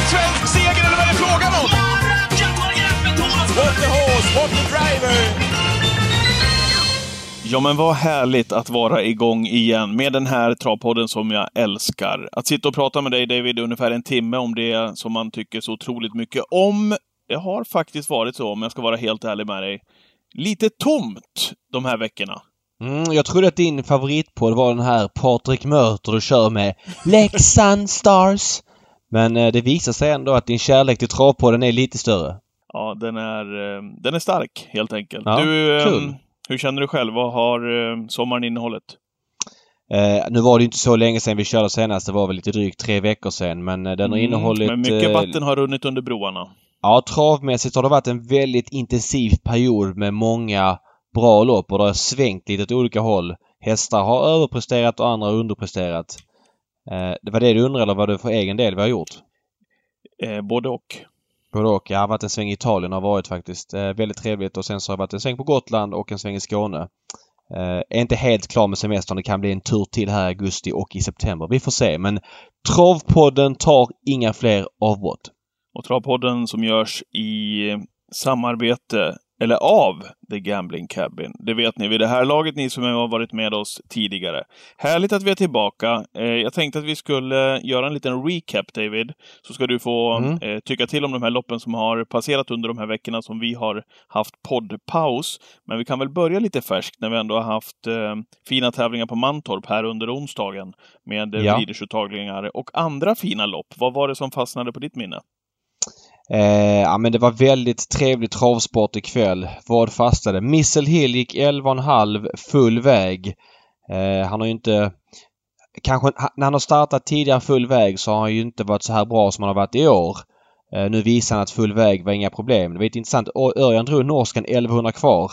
svensk seger eller vad är det frågan om? What the horse, what the driver! Ja, men vad härligt att vara igång igen med den här travpodden som jag älskar. Att sitta och prata med dig, David, ungefär en timme om det som man tycker så otroligt mycket om. Det har faktiskt varit så, om jag ska vara helt ärlig med dig, lite tomt de här veckorna. Jag trodde att din favoritpodd var den här Patrik Mörter du kör med Leksand Stars. Men det visar sig ändå att din kärlek till travpodden är lite större. Ja, den är stark helt enkelt. Ja, du, kul. Hur känner du själv? Vad har sommaren innehållet? Nu var det inte så länge sedan vi körde senast. Det var väl lite drygt 3 veckor sedan. Men den har innehållit... Men mycket vatten har runnit under broarna. Ja, travmässigt har det varit en väldigt intensiv period med många bra lopp. Och det har svängt lite åt olika håll. Hästar har överpresterat och andra har underpresterat. Det var det du undrar, eller vad det för egen del vi har gjort? Både och. Både och. Jag har varit en sväng i Italien har varit faktiskt väldigt trevligt. Och sen så har jag varit en sväng på Gotland och en sväng i Skåne. Är inte helt klar med semestern. Det kan bli en tur till här i augusti och i september. Vi får se. Men Travpodden tar inga fler avbrott. Och Travpodden som görs i samarbete eller av The Gambling Cabin. Det vet ni vid det här laget, ni som har varit med oss tidigare. Härligt att vi är tillbaka. Jag tänkte att vi skulle göra en liten recap, David. Så ska du få tycka till om de här loppen som har passerat under de här veckorna som vi har haft poddpaus. Men vi kan väl börja lite färskt när vi ändå har haft fina tävlingar på Mantorp här under onsdagen. Med leadership-tävlingar och andra fina lopp. Vad var det som fastnade på ditt minne? Ja, men det var väldigt trevlig travsport ikväll. Vad fastade? Missile Hill gick 11,5 full väg. Han har ju inte... Kanske när han har startat tidigare full väg så har han ju inte varit så här bra som han har varit i år. Nu visar han att full väg var inga problem. Det var lite intressant. Örjan drog norskan 1100 kvar.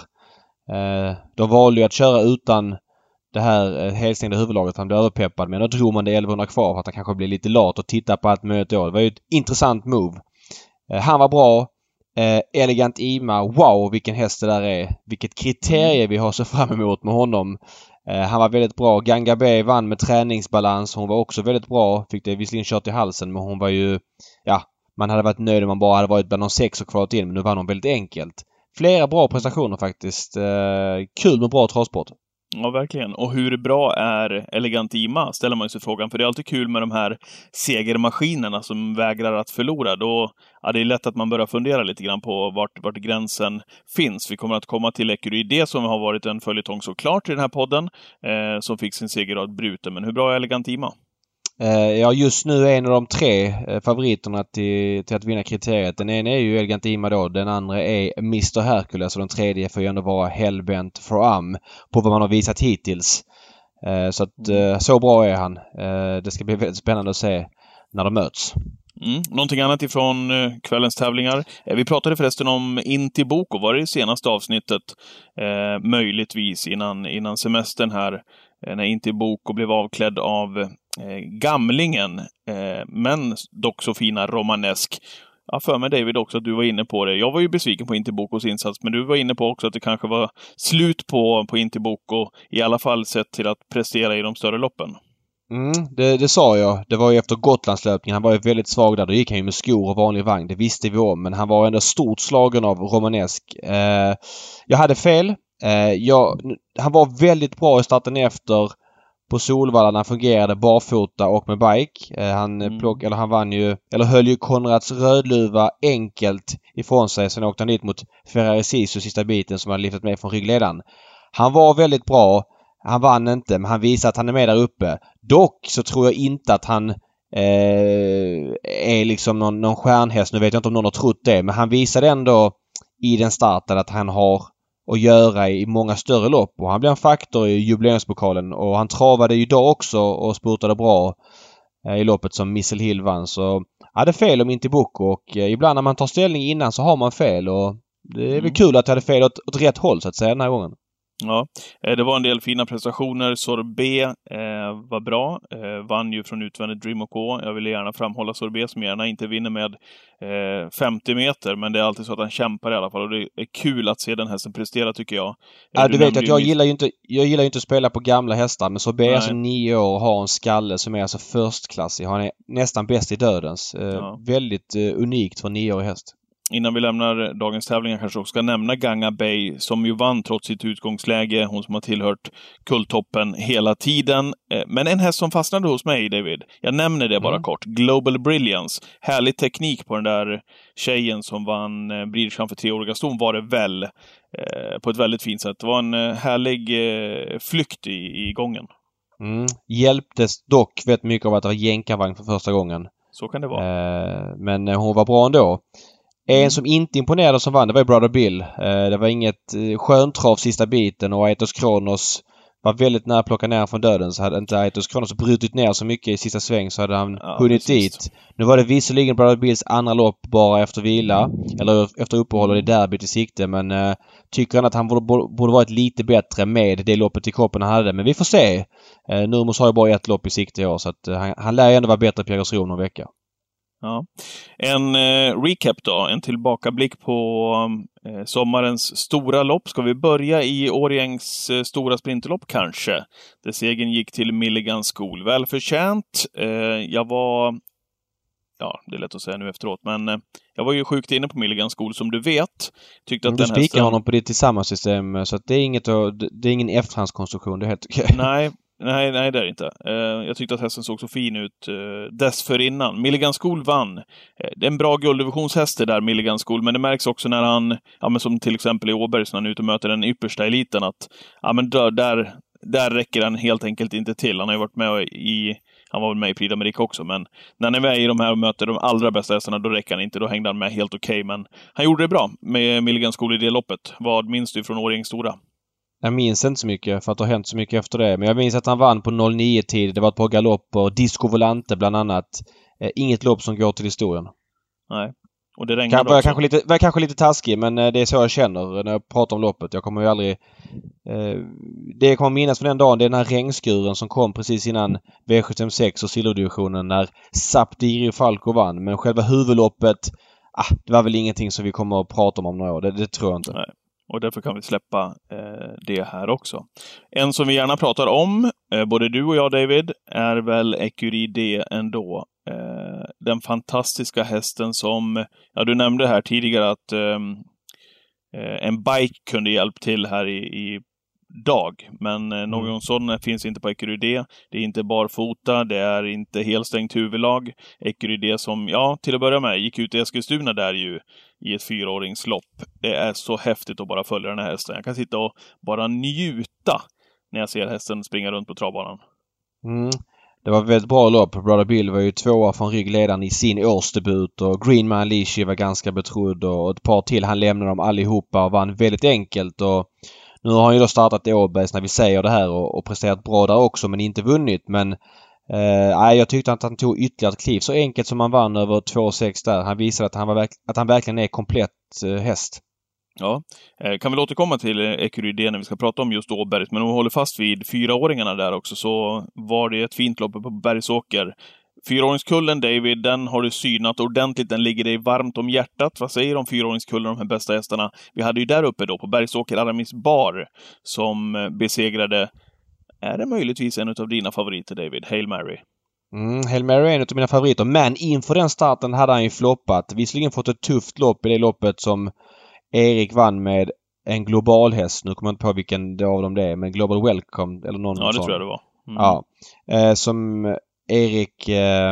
De valde ju att köra utan det här helstängda huvudlaget. Han blev överpeppad, men då drog man det 1100 kvar för att han kanske blev lite lat och titta på allt möjligt då. Det var ju ett intressant move. Han var bra. Elegant Ima. Wow, vilken häst det där är. Vilket kriterie vi har så fram emot med honom. Han var väldigt bra. Ganga B vann med träningsbalans. Hon var också väldigt bra. Fick det visserligen kört i halsen, men hon var ju... Ja, man hade varit nöjd om man bara hade varit bland de 6 och kvalat in. Men nu vann hon väldigt enkelt. Flera bra prestationer faktiskt. Kul med bra travsport. Ja, verkligen. Och hur bra är Elegant Ima, ställer man sig frågan. För det är alltid kul med de här segermaskinerna som vägrar att förlora. Då är det lätt att man börjar fundera lite grann på vart gränsen finns. Vi kommer att komma till Ecurie, som har varit en följetong såklart i den här podden. Som fick sin segerrad bruten. Men hur bra är Elegant Ima? Ja, just nu är en av de 3 favoriterna till att vinna kriteriet. Den ena är ju Elegant Ima då. Den andra är Mr. Hercules och den tredje får ju ändå vara Hellbent for Am på vad man har visat hittills. Så att så bra är han. Det ska bli väldigt spännande att se när de möts. Någonting annat ifrån kvällens tävlingar. Vi pratade förresten om Intiboko, var det i senaste avsnittet möjligtvis innan semestern här, när Intiboko blev avklädd av gamlingen, men dock så fina romanesk. Ja, för mig David också att du var inne på det. Jag var ju besviken på Intibokos insats, men du var inne på också att det kanske var slut på Intiboko, i alla fall sett till att prestera i de större loppen. Det sa jag. Det var ju efter Gotlandslöpningen. Han var ju väldigt svag där. Då gick han ju med skor och vanlig vagn. Det visste vi om. Men han var ändå stort slagen av romanesk. Jag hade fel. Han var väldigt bra i starten efter på Solvalla när han fungerade barfota och med bike. Han vann ju, eller höll ju Konrads Rödluva enkelt ifrån sig. Sen åkte han dit mot Ferrari Sisu sista biten som han lyftat med från ryggledaren. Han var väldigt bra. Han vann inte, men han visar att han är med där uppe. Dock så tror jag inte att han är liksom någon stjärnhäst. Nu vet jag inte om någon har trott det, men han visade ändå i den starten att han har att göra i många större lopp. Och han blev en faktor i jubileumspokalen. Och han travade ju idag också och spurtade bra i loppet som Missile Hill vann. Så hade fel om Intiboko. Och ibland när man tar ställning innan så har man fel. Och det är väl kul att jag hade fel åt rätt håll så att säga den här gången. Ja, det var en del fina prestationer. Sorbet var bra. Vann ju från utvändigt Dream OK. Jag ville gärna framhålla Sorbet som gärna inte vinner med 50 meter. Men det är alltid så att han kämpar i alla fall. Och det är kul att se den hästen prestera, tycker jag. Ja, du vet att jag gillar ju inte att spela på gamla hästar. Men Sorbet är alltså 9 år och har en skalle som är alltså förstklassig. Han är nästan bäst i dödens. Väldigt unikt för en 9-årig häst. Innan vi lämnar dagens tävlingar kanske också ska nämna Ganga Bay som ju vann trots sitt utgångsläge. Hon som har tillhört kulltoppen hela tiden. Men en häst som fastnade hos mig, David. Jag nämner det bara kort. Global Brilliance. Härlig teknik på den där tjejen som vann Breeders' för 3-åriga ston var det väl. På ett väldigt fint sätt. Det var en härlig flykt i gången. Hjälptes dock väldigt mycket av att det var jänkarvagn för första gången. Så kan det vara. Men hon var bra ändå. En som inte imponerade som vann, det var ju Brother Bill. Det var inget sköntrav sista biten och Aetos Kronos var väldigt nära att plocka ner från döden. Så hade inte Aetos Kronos brutit ner så mycket i sista sväng så hade han hunnit dit. Nu var det visserligen Brother Bills andra lopp bara efter vila. Eller efter uppehåll och det derbyt i sikte. Men tycker han att han borde varit lite bättre med det loppet i kroppen han hade. Men vi får se. Nurmos har ju bara ett lopp i sikte i år så att han lär ju ändå vara bättre på Jägersro någon vecka. Ja. En recap då, en tillbakablick på sommarens stora lopp. Ska vi börja i Årjängs stora sprinterlopp kanske? Där segern gick till Milligan School. Välförtjänt. Jag var, det är lätt att säga nu efteråt, men jag var ju sjukt inne på Milligan School som du vet. Tyckte att du spikar honom på ditt tillsammans-system så att det är ingen efterhandskonstruktion, det är helt okej. Nej, det är det inte. Jag tyckte att hästen såg så fin ut dessförinnan. Milligan School vann. Det är en bra gulddivisionshäst där, Milligan School, men det märks också när han, men som till exempel i Åbergs när han är ute och möter den yppersta eliten, att där räcker han helt enkelt inte till. Han har ju varit med han var väl med i Prix d'Amérique också, men när han är med i de här och möter de allra bästa hästarna, då räcker han inte. Då hängde han med helt okej, men han gjorde det bra med Milligan School i det loppet. Vad minns du från Årjängs stora? Jag minns inte så mycket för att det har hänt så mycket efter det. Men jag minns att han vann på 09-tid. Det var ett par galopper. Disco Volante bland annat. Inget lopp som går till historien. Nej. Och det regnade också. Var kanske lite taskig, men det är så jag känner när jag pratar om loppet. Jag kommer ju aldrig... det jag kommer minnas från den dagen, det är den här regnskuren som kom precis innan V76 och silverdivisionen när Sapdiri Falco vann. Men själva huvudloppet, det var väl ingenting som vi kommer att prata om några år. Det tror jag inte. Nej. Och därför kan vi släppa det här också. En som vi gärna pratar om, både du och jag David, är väl Écurie D ändå. Den fantastiska hästen som, du nämnde här tidigare att en bike kunde hjälpa till här i dag. Men någon sån finns inte på Écurie D. Det är inte barfota, det är inte helstängt huvudlag. Écurie D som, till att börja med, gick ut i Eskilstuna där ju i ett 4-åringslopp. Det är så häftigt att bara följa den här hästen. Jag kan sitta och bara njuta när jag ser hästen springa runt på travbanan. Det var ett väldigt bra lopp. Brother Bill var ju 2 från ryggledaren i sin årsdebut och Greenman Lishi var ganska betrodd och ett par till. Han lämnade dem allihopa och vann väldigt enkelt och nu har han ju då startat i Åbergs när vi säger det här och presterat bra där också men inte vunnit. Men jag tyckte att han tog ytterligare ett kliv. Så enkelt som han vann över 2,6 där. Han visade att han verkligen är komplett häst. Ja, kan väl återkomma till Écurie D när vi ska prata om just Åbergs. Men om vi håller fast vid 4-åringarna där också så var det ett fint lopp på Bergsåker. 4-åringskullen, David, den har du synat ordentligt. Den ligger dig varmt om hjärtat. Vad säger du om 4-åringskullen, de här bästa hästarna? Vi hade ju där uppe då på Bergsåker Aramis Bar som besegrade. Är det möjligtvis en av dina favoriter, David? Hail Mary. Hail Mary är en av mina favoriter. Men inför den starten hade han ju floppat. Visserligen fått ett tufft lopp i det loppet som Erik vann med en global häst. Nu kommer jag inte på vilken av dem det är. Men Global Welcome eller någon. Ja, det tror jag det var. Som Erik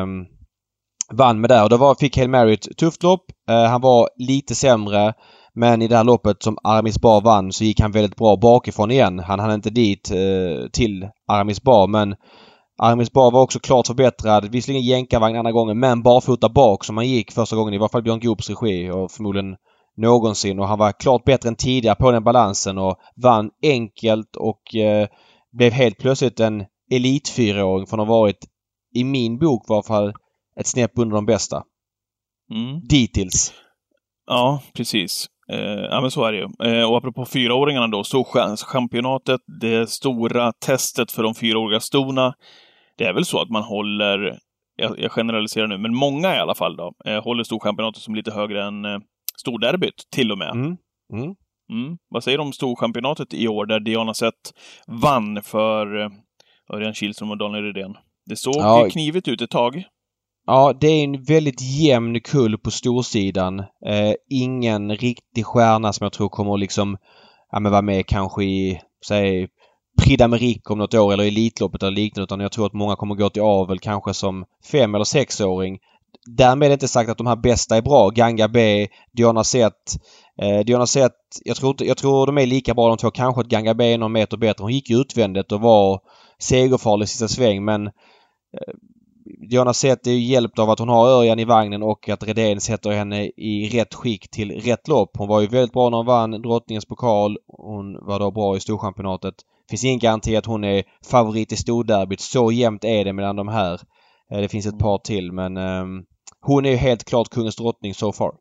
vann med där. Och då fick Hail Mary ett tufft lopp. Han var lite sämre. Men i det här loppet som Aramis Bar vann så gick han väldigt bra bakifrån igen. Han hann inte dit till Aramis Bar. Men Aramis Bar var också klart förbättrad. Visserligen jänkarvagn andra gången. Men barfota bak som han gick första gången. I varje fall Björn Goops regi. Och förmodligen någonsin. Och han var klart bättre än tidigare på den balansen. Och vann enkelt. Och blev helt plötsligt en elit-4-åring. Från att ha varit i min bok var i alla fall ett snäpp under de bästa. Dittills. Ja, precis. Ja, men så är det ju. Och apropå 4-åringarna då, Storchampionatet, det stora testet för de 4-åriga stona, det är väl så att man håller, jag generaliserar nu, men många i alla fall då, håller Storchampionatet som lite högre än Storderbyt, till och med. Vad säger du om Storchampionatet i år, där Diana Zet vann för Örjan Kihlström och Daniel Rydén? Det såg knivigt ut ett tag. Ja, det är en väldigt jämn kull på storsidan. Ingen riktig stjärna som jag tror kommer att liksom, vara med kanske i, säg, Prix d'Amérique om något år eller Elitloppet eller liknande, utan jag tror att många kommer gå till avel kanske som 5- eller 6-åring. Därmed är det inte sagt att de här bästa är bra. Ganga B, Diana Zet. Jag tror de är lika bra de två. Kanske att Ganga B är någon meter bättre. Hon gick utvändigt och var segerfarlig i sista sväng, men Diana Zet är ju hjälpt av att hon har Örjan i vagnen och att Redén sätter henne i rätt skick till rätt lopp. Hon var ju väldigt bra när hon vann Drottningens pokal. Hon var då bra i Storchampionatet. Finns ingen garanti att hon är favorit i Storderbyt. Så jämnt är det mellan de här. Det finns ett par till, men hon är ju helt klart kungens drottning so far.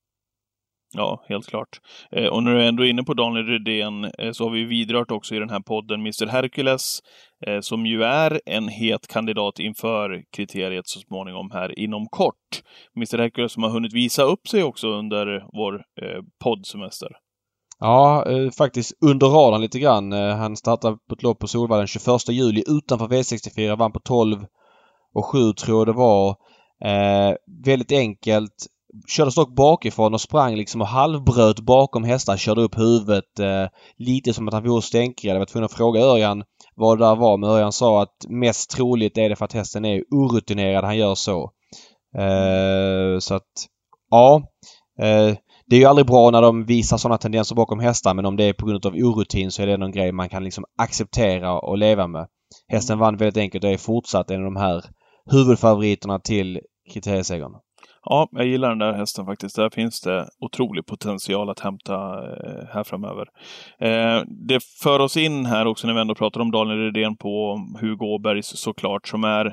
Ja, helt klart. Och när du är ändå inne på Daniel Rydén, så har vi vidrört också i den här podden Mr. Hercules, som ju är en het kandidat inför kriteriet så småningom här inom kort. Mr. Hercules som har hunnit visa upp sig också under vår poddsemester. Ja, faktiskt under radarn lite grann. Han startade på ett lopp på Solvalla den 21 juli utanför V64, vann på 12,7 tror jag det var. Väldigt enkelt. Körde dock bakifrån och sprang liksom och halvbröt bakom hästar. Körde upp huvudet lite som att han vore stänkig. Jag var tvungen att fråga Örjan vad det där var. Men Örjan sa att mest troligt är det för att hästen är orutinerad. Han gör så. Så att, ja. Det är ju aldrig bra när de visar sådana tendenser bakom hästar. Men om det är på grund av orutin så är det någon grej man kan liksom acceptera och leva med. Hästen vann väldigt enkelt och är fortsatt en av de här huvudfavoriterna till kriteriesegern. Ja, jag gillar den där hästen faktiskt. Där finns det otrolig potential att hämta här framöver. Det för oss in här också när vi ändå pratar om Daniel Rydén på Hugo Åbergs såklart, som är,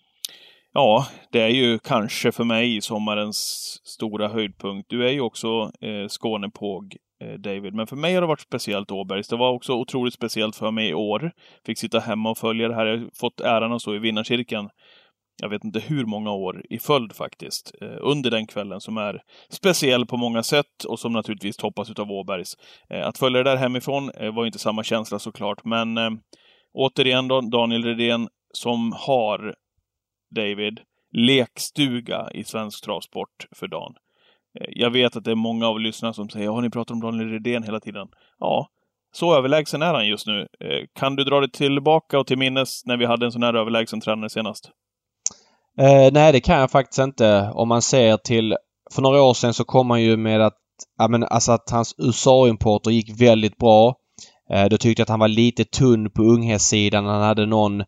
ja, det är ju kanske för mig sommarens stora höjdpunkt. Du är ju också Skånepåg, David, men för mig har det varit speciellt Åbergs. Det var också otroligt speciellt för mig i år. Fick sitta hemma och följa det här. Jag har fått äran att stå i vinnarkirken. Jag vet inte hur många år i följd faktiskt. Under den kvällen som är speciell på många sätt och som naturligtvis toppas utav Åbergs. Att följa det där hemifrån var inte samma känsla såklart. Men återigen då, Daniel Rydén som har, David, lekstuga i svensk travsport för dagen. Jag vet att det är många av lyssnarna som säger, har ni pratat om Daniel Rydén hela tiden? Ja, så överlägsen är han just nu. Kan du dra det tillbaka och till minnes när vi hade en sån här överlägsen tränare senast? Nej, det kan jag faktiskt inte. Om man ser till, för några år sedan så kom han ju med att, att hans USA-importer gick väldigt bra. Då tyckte jag att han var lite tunn på unghästsidan. Han hade någon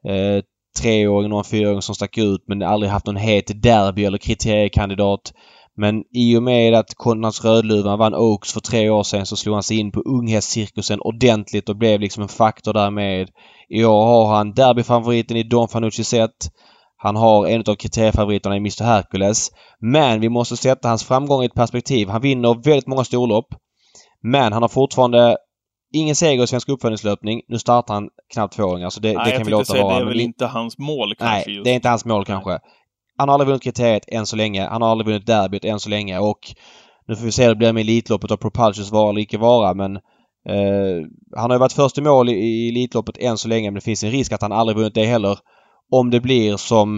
3-åring, någon 4-åring som stack ut, men aldrig haft någon het derby eller kriteriekandidat. Men i och med att Konrads Rödluvan vann Oaks för 3 år sedan så slog han sig in på unghästcirkusen ordentligt och blev liksom en faktor därmed. I år har han derbyfavoriten i Don Fanucci Zet. Han har en av kriteriefavoriterna i Mr. Hercules. Men vi måste sätta hans framgång i ett perspektiv. Han vinner väldigt många storlopp. Men han har fortfarande ingen seger i svensk uppföljningslöpning. Nu startar han knappt 2-åringar. Så det kan vi låta vara. Det är väl inte hans mål kanske. Nej, det är inte hans mål kanske. Han har aldrig vunnit kriteriet än så länge. Han har aldrig vunnit derbyt än så länge. Och nu får vi se hur det blir med Elitloppet och Propulsions vara eller icke vara. Men han har ju varit först i mål i Elitloppet än så länge. Men det finns en risk att han aldrig vunnit det heller. Om det blir som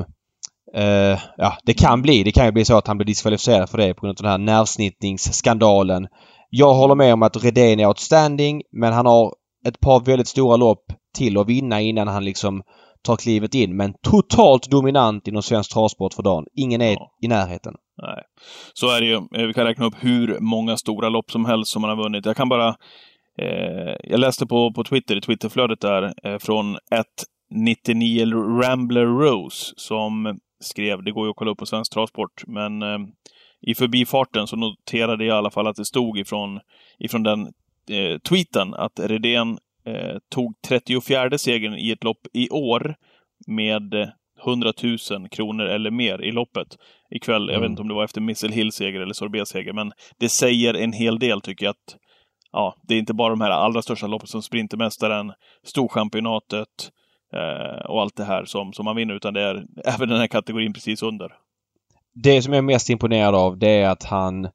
det kan ju bli så att han blir diskvalificerad för det på grund av den här nervsnittningsskandalen. Jag håller med om att Redén är outstanding, men han har ett par väldigt stora lopp till att vinna innan han liksom tar klivet in. Men totalt dominant inom svensk travsport för dagen. Ingen är i närheten. Nej, så är det ju. Vi kan räkna upp hur många stora lopp som helst som man har vunnit. Jag kan bara jag läste på Twitter, i Twitterflödet där, från 99 Rambler Rose som skrev, det går ju att kolla upp på svensk travsport, men i förbifarten så noterade jag i alla fall att det stod ifrån den tweeten att Redén tog 34:e segern i ett lopp i år med 100 000 kronor eller mer i loppet ikväll. Jag vet inte om det var efter Missile Hill-seger eller Sorbet-seger, men det säger en hel del, tycker jag, att det är inte bara de här allra största loppen som Sprintermästaren, Storchampionatet och allt det här som man vinner, utan det är även den här kategorin precis under. Det som jag är mest imponerad av, det är att han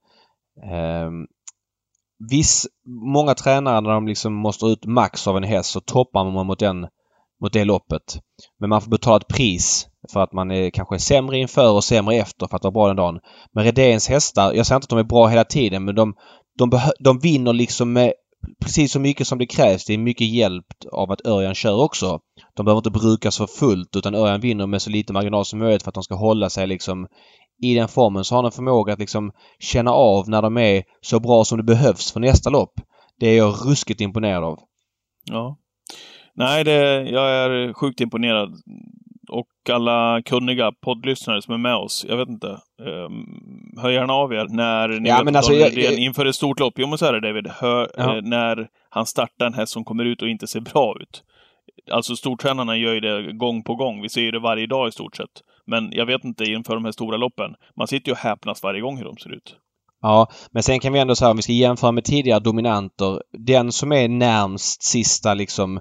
många tränare, när de liksom måste ut max av en häst, så toppar man mot det loppet. Men man får betala ett pris för att man är kanske sämre inför och sämre efter för att vara bra den dagen. Men Redéns hästar, jag säger inte att de är bra hela tiden, men de vinner liksom med precis så mycket som det krävs. Det är mycket hjälp av att Örjan kör också. De behöver inte brukas för fullt, utan Örjan vinner med så lite marginal som möjligt för att de ska hålla sig liksom i den formen. Så har han en förmåga att liksom känna av när de är så bra som det behövs för nästa lopp. Det är jag ruskigt imponerad av. Ja. Nej, jag är sjukt imponerad. Och alla kunniga poddlyssnare som är med oss, jag vet inte, hör gärna av er när ni vet alltså, inför ett stort lopp. Jo, men så är det, David. När han startar en häst som kommer ut och inte ser bra ut. Alltså stortränarna gör ju det gång på gång. Vi ser ju det varje dag i stort sett. Men jag vet inte, inför de här stora loppen, man sitter ju och häpnas varje gång hur de ser ut. Ja, men sen kan vi ändå säga, om vi ska jämföra med tidigare dominanter, den som är närmst sista liksom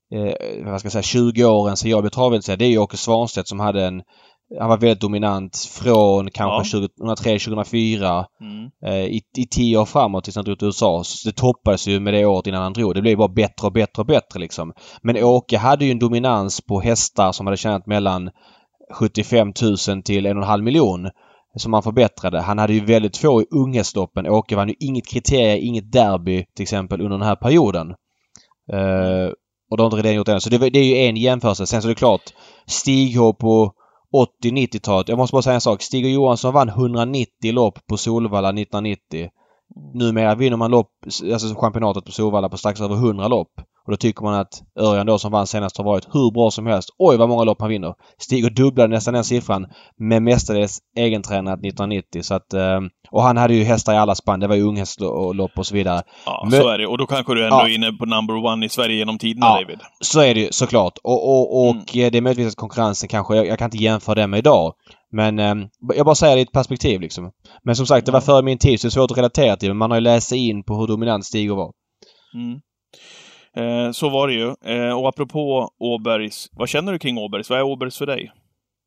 20 åren sedan jag blev travelse, det är ju Åke Svanstedt som han var väldigt dominant från kanske 2003-2004 i 10 år framåt tills han drog till USA. Så det toppades ju med det året innan han drog. Det blev bara bättre och bättre och bättre liksom. Men Åke hade ju en dominans på hästar som hade tjänat mellan 75 000 till 1,5 miljon som han förbättrade. Han hade ju väldigt få i unghästloppen. Åke vann ju inget kriterie, inget derby till exempel under den här perioden. Och de har inte redan gjort det än. Så det är ju en jämförelse. Sen så är det klart, Stig-H på 80-90-talet. Jag måste bara säga en sak. Stig och Johansson vann 190 lopp på Solvalla 1990. Numera vinner man lopp, alltså championatet på Solvalla på strax över 100 lopp. Och då tycker man att Örjan då som vann senast har varit hur bra som helst. Oj, vad många lopp han vinner. Stig och dubblade nästan den siffran med mestadels egentränat 1990. Så att, och han hade ju hästar i alla spann. Det var ju unghästlopp och så vidare. Ja, men, så är det. Och då kanske du ändå är inne på number one i Sverige genom tiderna, David. Så är det ju såklart. Och det är möjligtvis att konkurrensen kanske, jag kan inte jämföra det med idag. Men jag bara säger det i ett perspektiv liksom. Men som sagt, det var före min tid så det är svårt att relatera till. Men man har ju läst sig in på hur dominant Stig var. Så var det ju. Och apropå Åbergs, vad känner du kring Åbergs? Vad är Åbergs för dig?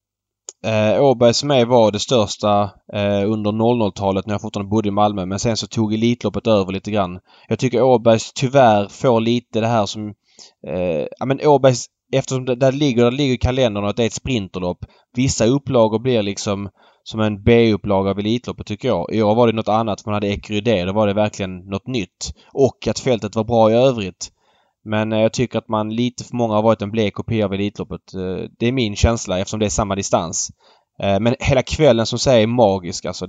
Åbergs för mig var det största under 00-talet när jag fortfarande bodde i Malmö. Men sen så tog Elitloppet över lite grann. Jag tycker Åbergs tyvärr får lite det här som... men Åbergs, eftersom där ligger kalendern och att det är ett sprinterlopp. Vissa upplagor blir liksom som en B-upplaga av Elitloppet tycker jag. I år var det något annat. Man hade Ecurydé. Då var det verkligen något nytt. Och att fältet var bra i övrigt. Men jag tycker att man lite för många har varit en blek kopia av Elitloppet. Det är min känsla eftersom det är samma distans. Men hela kvällen som säger är magisk. Alltså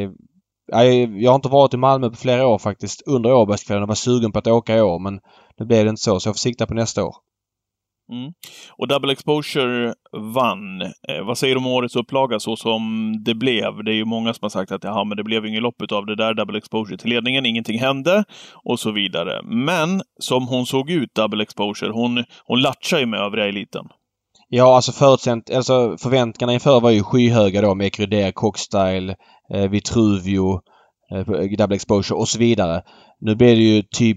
jag har inte varit i Malmö på flera år faktiskt under Åbergskvällen och var sugen på att åka i år. Men det blev det inte så jag får sikta på nästa år. Och Double Exposure vann. Vad säger du om årets upplaga så som det blev? Det är ju många som har sagt att men det blev ingen lopp av det där Double Exposure till ledningen. Ingenting hände och så vidare. Men som hon såg ut, Double Exposure, hon latchar ju med övriga eliten. Ja, alltså förväntningarna inför var ju skyhöga då med Ecurydé, Cockstyle, Vitruvio, Double Exposure och så vidare. Nu blev det ju typ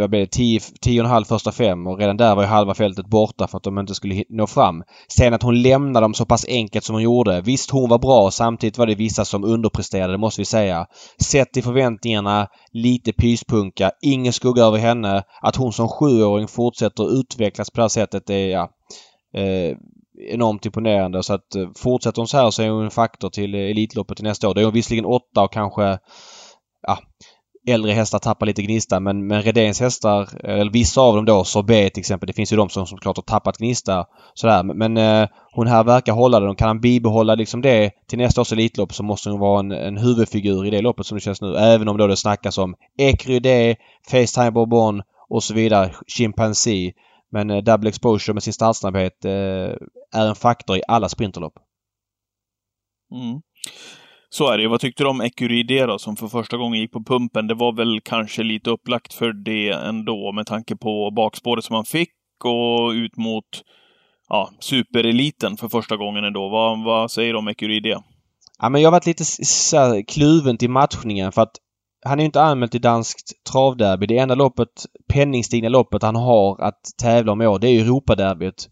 10,5 första 5 och redan där var ju halva fältet borta för att de inte skulle nå fram. Sen att hon lämnade dem så pass enkelt som hon gjorde. Visst, hon var bra. Samtidigt var det vissa som underpresterade, det måste vi säga. Sett i förväntningarna, lite pyspunka. Ingen skugga över henne. Att hon som 7-åring fortsätter utvecklas på det här sättet är enormt imponerande. Så att fortsätter hon så här så är hon en faktor till Elitloppet till nästa år. Det är hon visserligen 8 och kanske äldre hästar tappar lite gnista, men Redéns hästar, eller vissa av dem då, Sorbet till exempel, det finns ju de som klart har tappat gnista sådär, men hon här verkar hålla det. Kan han bibehålla liksom det till nästa års Elitlopp så måste hon vara en huvudfigur i det loppet som det känns nu, även om då det snackas om Ecurydé, Facetime Bourbon och så vidare, Chimpanzee, men Double Exposure med sin startsnabbhet är en faktor i alla sprinterlopp. Så är det. Vad tyckte du om Ecurydé då, som för första gången gick på pumpen? Det var väl kanske lite upplagt för det ändå med tanke på bakspåret som man fick och ut mot supereliten för första gången ändå. Vad säger du om Ecuride? Ja, men jag har varit lite så kluven till matchningen för att han är ju inte anmäld till danskt travderby. Det enda penningstigna loppet han har att tävla om i år, det är ju Europaderbyt.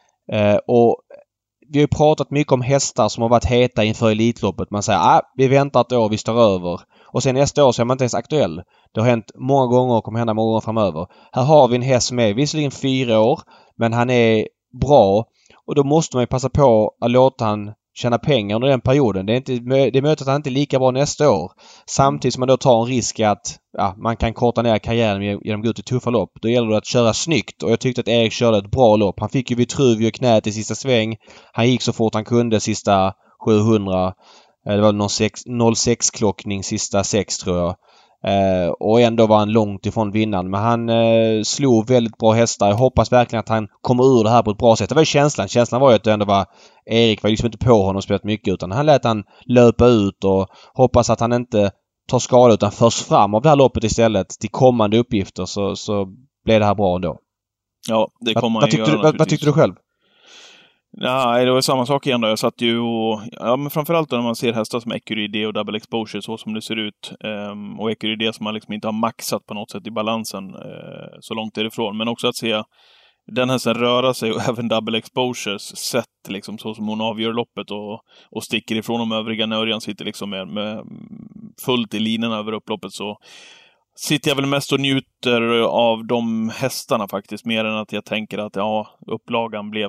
Och vi har ju pratat mycket om hästar som har varit heta inför Elitloppet. Man säger vi väntar ett år, vi står över. Och sen nästa år så är man inte ens aktuell. Det har hänt många gånger och kommer hända många gånger framöver. Här har vi en häst som är visserligen 4 år, men han är bra. Och då måste man ju passa på att låta han tjäna pengar under den perioden. Det är möjligt att han inte är lika bra nästa år. Samtidigt som man då tar en risk att man kan korta ner karriären genom att gå ut i tuffa lopp. Då gäller det att köra snyggt. Och jag tyckte att Erik körde ett bra lopp. Han fick ju Vitruvio knät i sista sväng. Han gick så fort han kunde sista 700. Det var någon 06-klockning sista 6 tror jag. Och ändå var han långt ifrån vinnaren. Men han slog väldigt bra hästar. Jag hoppas verkligen att han kommer ur det här på ett bra sätt. Det var ju känslan. Känslan var ju att det ändå var Erik var liksom inte på honom och spelat mycket utan han lät han löpa ut och hoppas att han inte tar skada utan förs fram av det här loppet istället till kommande uppgifter så blev det här bra ändå. Ja, det kommer han göra. Vad tyckte du själv? Nej, det var samma sak igen då. Jag satt ju och... Ja, men framförallt då när man ser hästar som Ecuride och Double Exposure så som det ser ut. Och Ecuride som man liksom inte har maxat på något sätt i balansen så långt därifrån. Men också att se den hästen röra sig och även Double Exposures sätt liksom så som hon avgör loppet och sticker ifrån de övriga när Örjan sitter liksom med fullt i linorna över upploppet så sitter jag väl mest och njuter av de hästarna faktiskt mer än att jag tänker att upplagan blev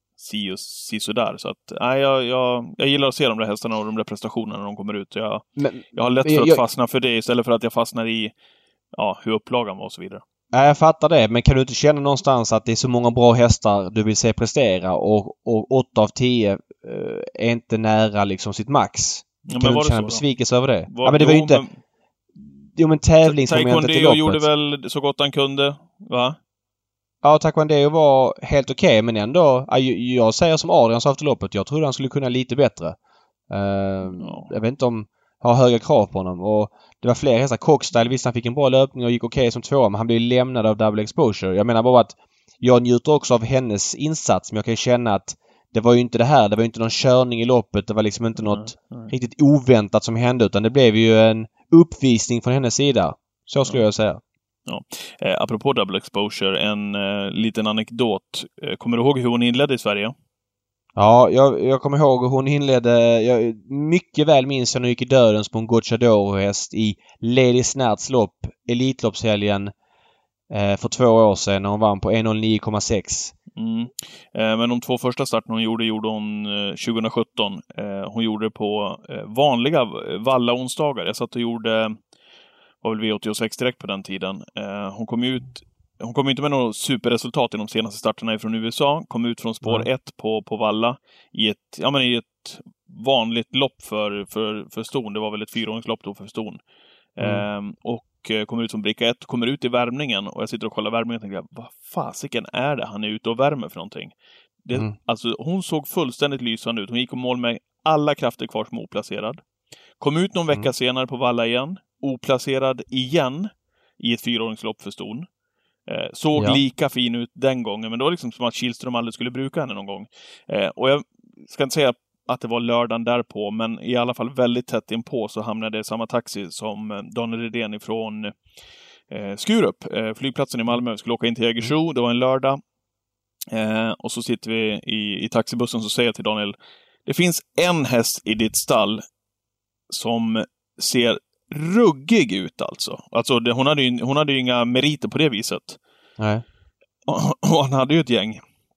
si sådär. Så att jag gillar att se de där hästarna och de där prestationerna när de kommer ut. Jag har lätt för att fastna för det istället för att jag fastnar i hur upplagan var och så vidare. Ja, jag fattar det. Men kan du inte känna någonstans att det är så många bra hästar du vill se prestera och 8 av 10 är inte nära liksom sitt max? Ja, kan du inte känna besvikelse över det? Men det var ju inte... Men tävlingsmomentet i loppet. Gjorde väl så gott han kunde, va? Ja, Taekwondo var helt okej, men ändå... Jag säger som Adrian sa efter loppet. Jag trodde han skulle kunna lite bättre. Jag vet inte om jag har höga krav på honom. Och det var fler hästar. Cockstyle, visst han fick en bra löpning och gick okej som 2, men han blev lämnad av Double Exposure. Jag menar bara att jag njuter också av hennes insats, men jag kan känna att det var ju inte det här. Det var ju inte någon körning i loppet. Det var liksom inte något riktigt oväntat som hände, utan det blev ju en uppvisning från hennes sida. Så skulle jag säga. Ja. Apropå Double Exposure, en liten anekdot. Kommer du ihåg hur hon inledde i Sverige? Ja, jag kommer ihåg hur hon inledde. Jag mycket väl minns jag när jag gick i dödens på en Gocciadoro-häst i Lady Snärts lopp, Elitloppshelgen för 2 år sedan när hon vann på 1:09,6. Men de 2 första starterna hon gjorde hon 2017. Hon gjorde det på vanliga Valla-onsdagar. Jag satt och gjorde var väl V86 direkt på den tiden. Hon kom inte med något superresultat i de senaste starterna från USA. Kom ut från spår 1 på Valla i ett vanligt lopp för ston. Det var väl ett 4-åringslopp då för ston. Och kommer ut som bricka 1, kommer ut i värmningen och jag sitter och kollar värmningen och tänker, vad fasiken är det han är ute och värmer för någonting? Alltså hon såg fullständigt lysande ut. Hon gick och mål med alla krafter kvar som oplacerad. Kom ut någon vecka senare på Valla igen. Oplacerad igen i ett 4-åringslopp för ston. Såg lika fin ut den gången, men då liksom som att Kihlström aldrig skulle bruka henne någon gång. Och jag ska inte säga att det var lördagen därpå, men i alla fall väldigt tätt inpå så hamnade det samma taxi som Daniel Redén ifrån Skurup, flygplatsen i Malmö. Vi skulle åka in till Jägersro, det var en lördag. Och så sitter vi i taxibussen så säger jag till Daniel, det finns en häst i ditt stall som ser ruggig ut alltså. Hon hade ju inga meriter på det viset. Nej. Och han hade ju ett gäng.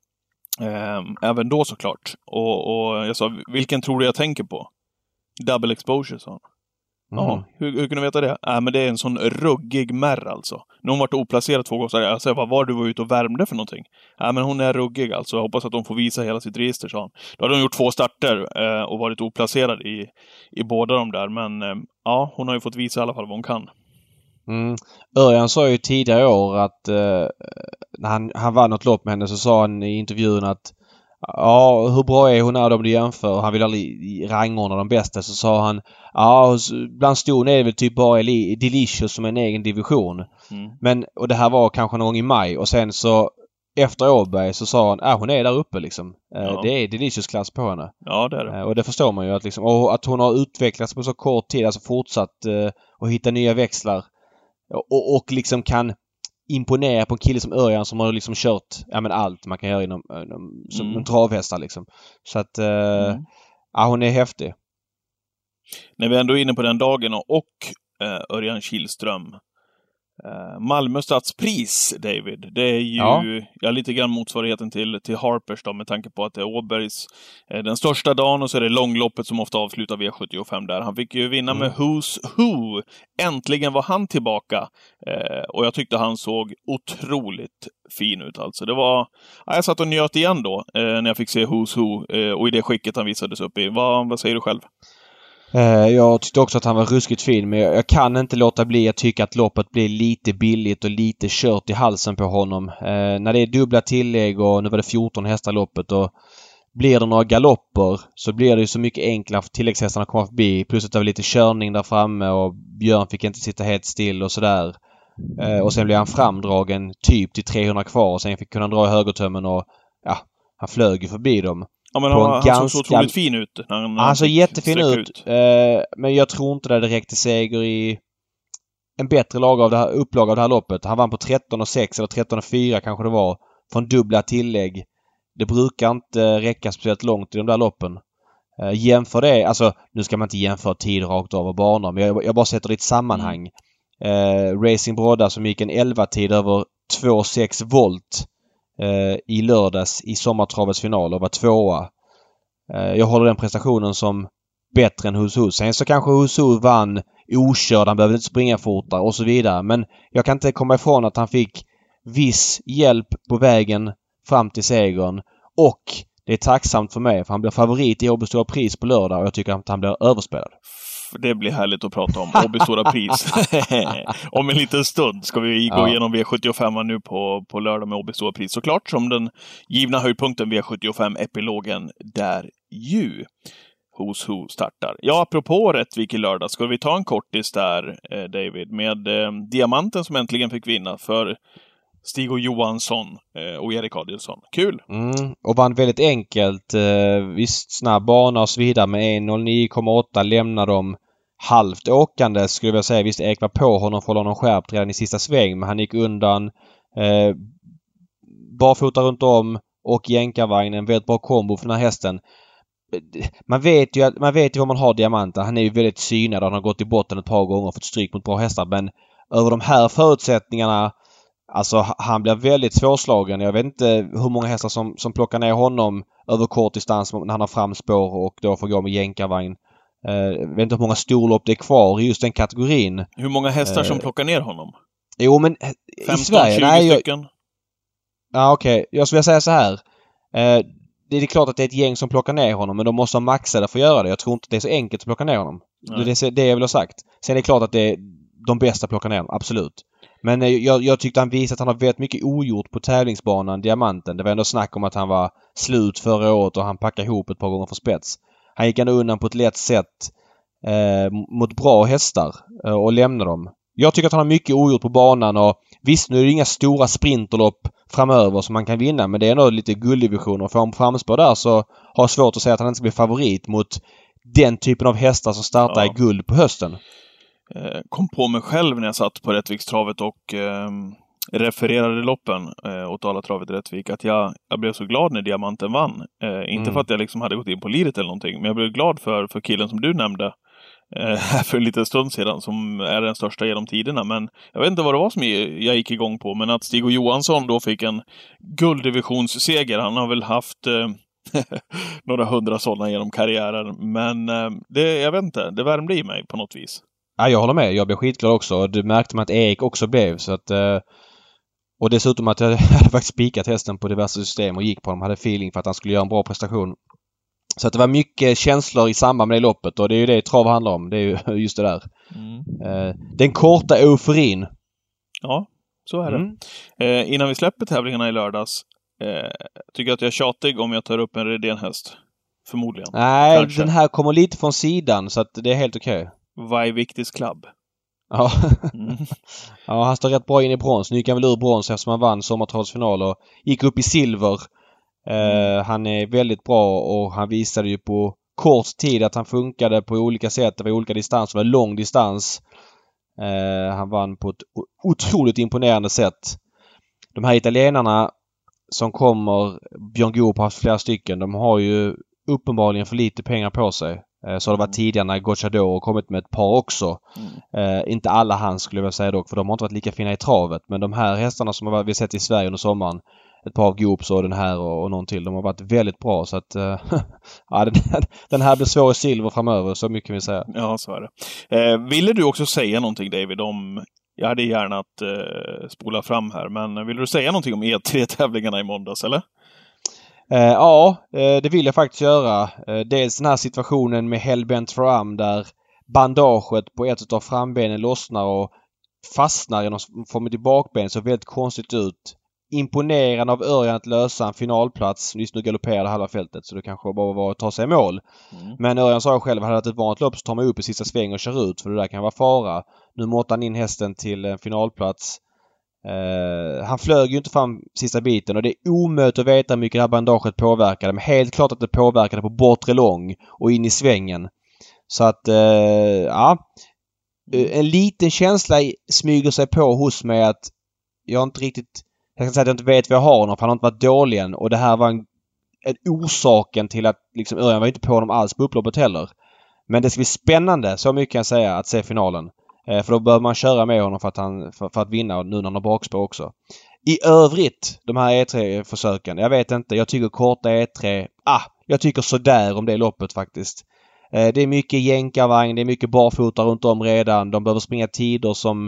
Även då såklart. Och jag sa, vilken tror du jag tänker på? Double Exposure, sa han. Ja, hur kunde du veta det? Men det är en sån ruggig märr alltså. När hon varit oplacerad 2 gånger så jag sa, vad var du var ute och värmde för någonting? Men hon är ruggig alltså. Jag hoppas att de får visa hela sitt register, sa han. Då hade hon gjort 2 starter och varit oplacerad i båda de där. Men hon har ju fått visa i alla fall vad hon kan. Örjan sa ju tidigare i år att när han vann något lopp med henne så sa han i intervjun att hur bra är hon när de jämför? Han vill aldrig rangordna de bästa. Så sa han, bland ston är det väl typ bara Delicious som en egen division. Men, och det här var kanske någon gång i maj. Och sen så efter Åberg så sa han hon är där uppe liksom. Ja. Det är delicious klass på henne. Ja, det är det. Och det förstår man ju att liksom, och att hon har utvecklats på så kort tid, alltså fortsatt och hitta nya växlar och liksom kan imponera på en kille som Örjan som har liksom kört allt man kan göra inom som en travhästar liksom. Så att hon är häftig. När vi ändå är inne på den dagen och Örjan Kihlström. Malmö stadspris, David. Det är ju lite grann motsvarigheten till Harpers då, med tanke på att det är Åbergs den största dagen, och så är det långloppet som ofta avslutar V75 där. Han fick ju vinna med Who's Who. Äntligen var han tillbaka. Och jag tyckte han såg otroligt fin ut alltså. Det var... jag satt och njöt igen då när jag fick se Who's Who och i det skicket han visades upp i. Vad säger du själv? Jag tyckte också att han var ruskigt fin, men jag kan inte låta bli att tycka att loppet blir lite billigt och lite kört i halsen på honom. När det är dubbla tillägg och nu var det 14 hästar loppet, och blir det några galopper så blir det ju så mycket enklare för tilläggshästarna att komma förbi. Plus att det var lite körning där framme och Björn fick inte sitta helt still och sådär. Och sen blev han framdragen typ till 300 kvar och sen fick kunna dra i högertömmen och han flög ju förbi dem. Ja, men han såg så otroligt fin ut. Han såg jättefin ut. Men jag tror inte det räckte seger i en bättre upplaga av det här loppet. Han vann på 13,6 eller 13,4 kanske det var. Från dubbla tillägg. Det brukar inte räcka speciellt långt i de där loppen. Jämför det. Alltså, nu ska man inte jämföra tid rakt av och banor. Men jag bara sätter det i ett sammanhang. Racing Brodda som gick en 11-tid över 2,6 volt. I lördags i sommartravets final och var tvåa. Jag håller den prestationen som bättre än Who's Who. Sen så kanske Who's Who vann okörd, han behövde inte springa fortare och så vidare. Men jag kan inte komma ifrån att han fick viss hjälp på vägen fram till segern. Och det är tacksamt för mig, för han blir favorit i Åby Stora Pris på lördag och jag tycker att han blir överspelad. Det blir härligt att prata om Åby Stora Pris. Om en liten stund ska vi gå igenom V75 nu på lördag med Åby Stora Pris. Såklart som den givna höjdpunkten V75-epilogen där ju Who's Who startar. Ja, apropå Rättvik i lördag, ska vi ta en kortis där, David, med Diamanten som äntligen fick vinna för Stig-O Johansson och Erik Adielsson. Kul! Och vann väldigt enkelt. Visst, snabb bana och så vidare med 1.09,8 lämnar de halvt åkande skulle jag vilja säga. Visst, Erik var på honom för honom skärpt redan i sista sväng, men han gick undan barfota runt om och jänkarvagnen. Väldigt bra kombo för den här hästen. Man vet ju vad man har Diamanten. Han är ju väldigt synad och han har gått i botten ett par gånger och fått stryk mot bra hästar, men över de här förutsättningarna, alltså han blir väldigt svårslagen. Jag vet inte hur många hästar som plockar ner honom över kort distans när han har framspår och då får gå med jänkarvagn. Jag vet inte hur många storlopp det är kvar i just den kategorin. Hur många hästar som plockar ner honom? Jo, men 15, i Sverige... 20 stycken? Okej. Jag skulle säga så här. Det är klart att det är ett gäng som plockar ner honom, men de måste ha maxade för att göra det. Jag tror inte det är så enkelt att plocka ner honom. Det jag vill ha sagt. Sen är det klart att det är de bästa plockar ner honom, absolut. Men jag tyckte han visade att han har väldigt mycket ogjort på tävlingsbanan Diamanten. Det var ändå snack om att han var slut förra året och han packade ihop ett par gånger för spets. Han gick ändå undan på ett lätt sätt mot bra hästar och lämnade dem. Jag tycker att han har mycket ogjort på banan och visst, nu är det inga stora sprinterlopp framöver som man kan vinna, men det är nog lite gulddivisioner. För om framspår där så har jag svårt att säga att han inte ska bli favorit mot den typen av hästar som startar i guld på hösten. Kom på mig själv när jag satt på Rättvikstravet och refererade loppen åt Dalatravet i Rättvik att jag blev så glad när Diamanten vann. Inte för att jag liksom hade gått in på liret eller någonting, men jag blev glad för killen som du nämnde för en liten stund sedan, som är den största genom tiderna. Men jag vet inte vad det var som jag gick igång på, men att Stig-O Johansson då fick en gulddivisionsseger. Han har väl haft några 100 sådana genom karriären, men jag vet inte, det värmde i mig på något vis. Ja, jag håller med. Jag blev skitglad också. Det märkte man att Erik också blev. Så att, och dessutom att jag hade faktiskt spikat hästen på diverse system och gick på dem. Hade feeling för att han skulle göra en bra prestation. Så att det var mycket känslor i samband med det loppet. Och det är ju det trav handlar om. Det är ju just det där. Den korta euforin. Ja, så är det. Innan vi släpper tävlingarna i lördags, tycker jag att jag är tjatig om jag tar upp en Redén-häst. Förmodligen. Nej, kanske. Den här kommer lite från sidan så att det är helt okej. Vai Victis Club. Ja. Ja, han står rätt bra in i brons. Nu gick han väl ur brons eftersom han vann sommartravsfinal och gick upp i silver. Han är väldigt bra och han visade ju på kort tid att han funkade på olika sätt. Det var olika distanser. Det var lång distans. Han vann på ett otroligt imponerande sätt. De här italienarna som kommer, Björn Goop har haft flera stycken, de har ju uppenbarligen för lite pengar på sig. Så det var tidigare när Gocciador kommit med ett par också. Inte alla hans skulle jag vilja säga dock, för de har inte varit lika fina i travet. Men de här hästarna som vi sett i Sverige under sommaren, ett par av Goops och den här och någon till, de har varit väldigt bra. Så att ja, den här blir svår i silver framöver, så mycket kan vi säga. Ja, så är det. Ville du också säga någonting, David, om... Jag hade gärna att spola fram här, men vill du säga någonting om E3-tävlingarna i måndags, eller? Ja, det vill jag faktiskt göra. Dels den här situationen med Hellbent Fram där bandaget på ett av frambenen lossnar och fastnar i någon form av bakben, så väldigt konstigt ut. Imponerande av Örjan att lösa en finalplats. Just nu galopperade halva fältet, så det kanske bara var att ta sig i mål. Men Örjan sa själv att hade det ett vanligt lopp så tar man upp i sista sväng och kör ut, för det där kan vara fara. Nu måste han in hästen till en finalplats. Han flög ju inte fram sista biten och det är omöjligt att veta hur mycket det här bandaget påverkade. Men helt klart att det påverkade på bortre lång och in i svängen. Så att, ja. En liten känsla smyger sig på hos mig att jag inte riktigt... Jag kan säga att jag inte vet vad jag har honom, för han har inte varit dålig än. Och det här var en orsaken till att liksom, Örjan var inte på honom alls på upploppet heller. Men det ska bli spännande, så mycket kan jag säga, att se finalen. För då behöver man köra med honom för att vinna, nu när han har bakspår också. I övrigt, de här E3-försöken, jag vet inte. Jag tycker korta E3, jag tycker sådär om det loppet faktiskt. Det är mycket jänkarvagn, det är mycket barfota runt om redan. De behöver springa tider som...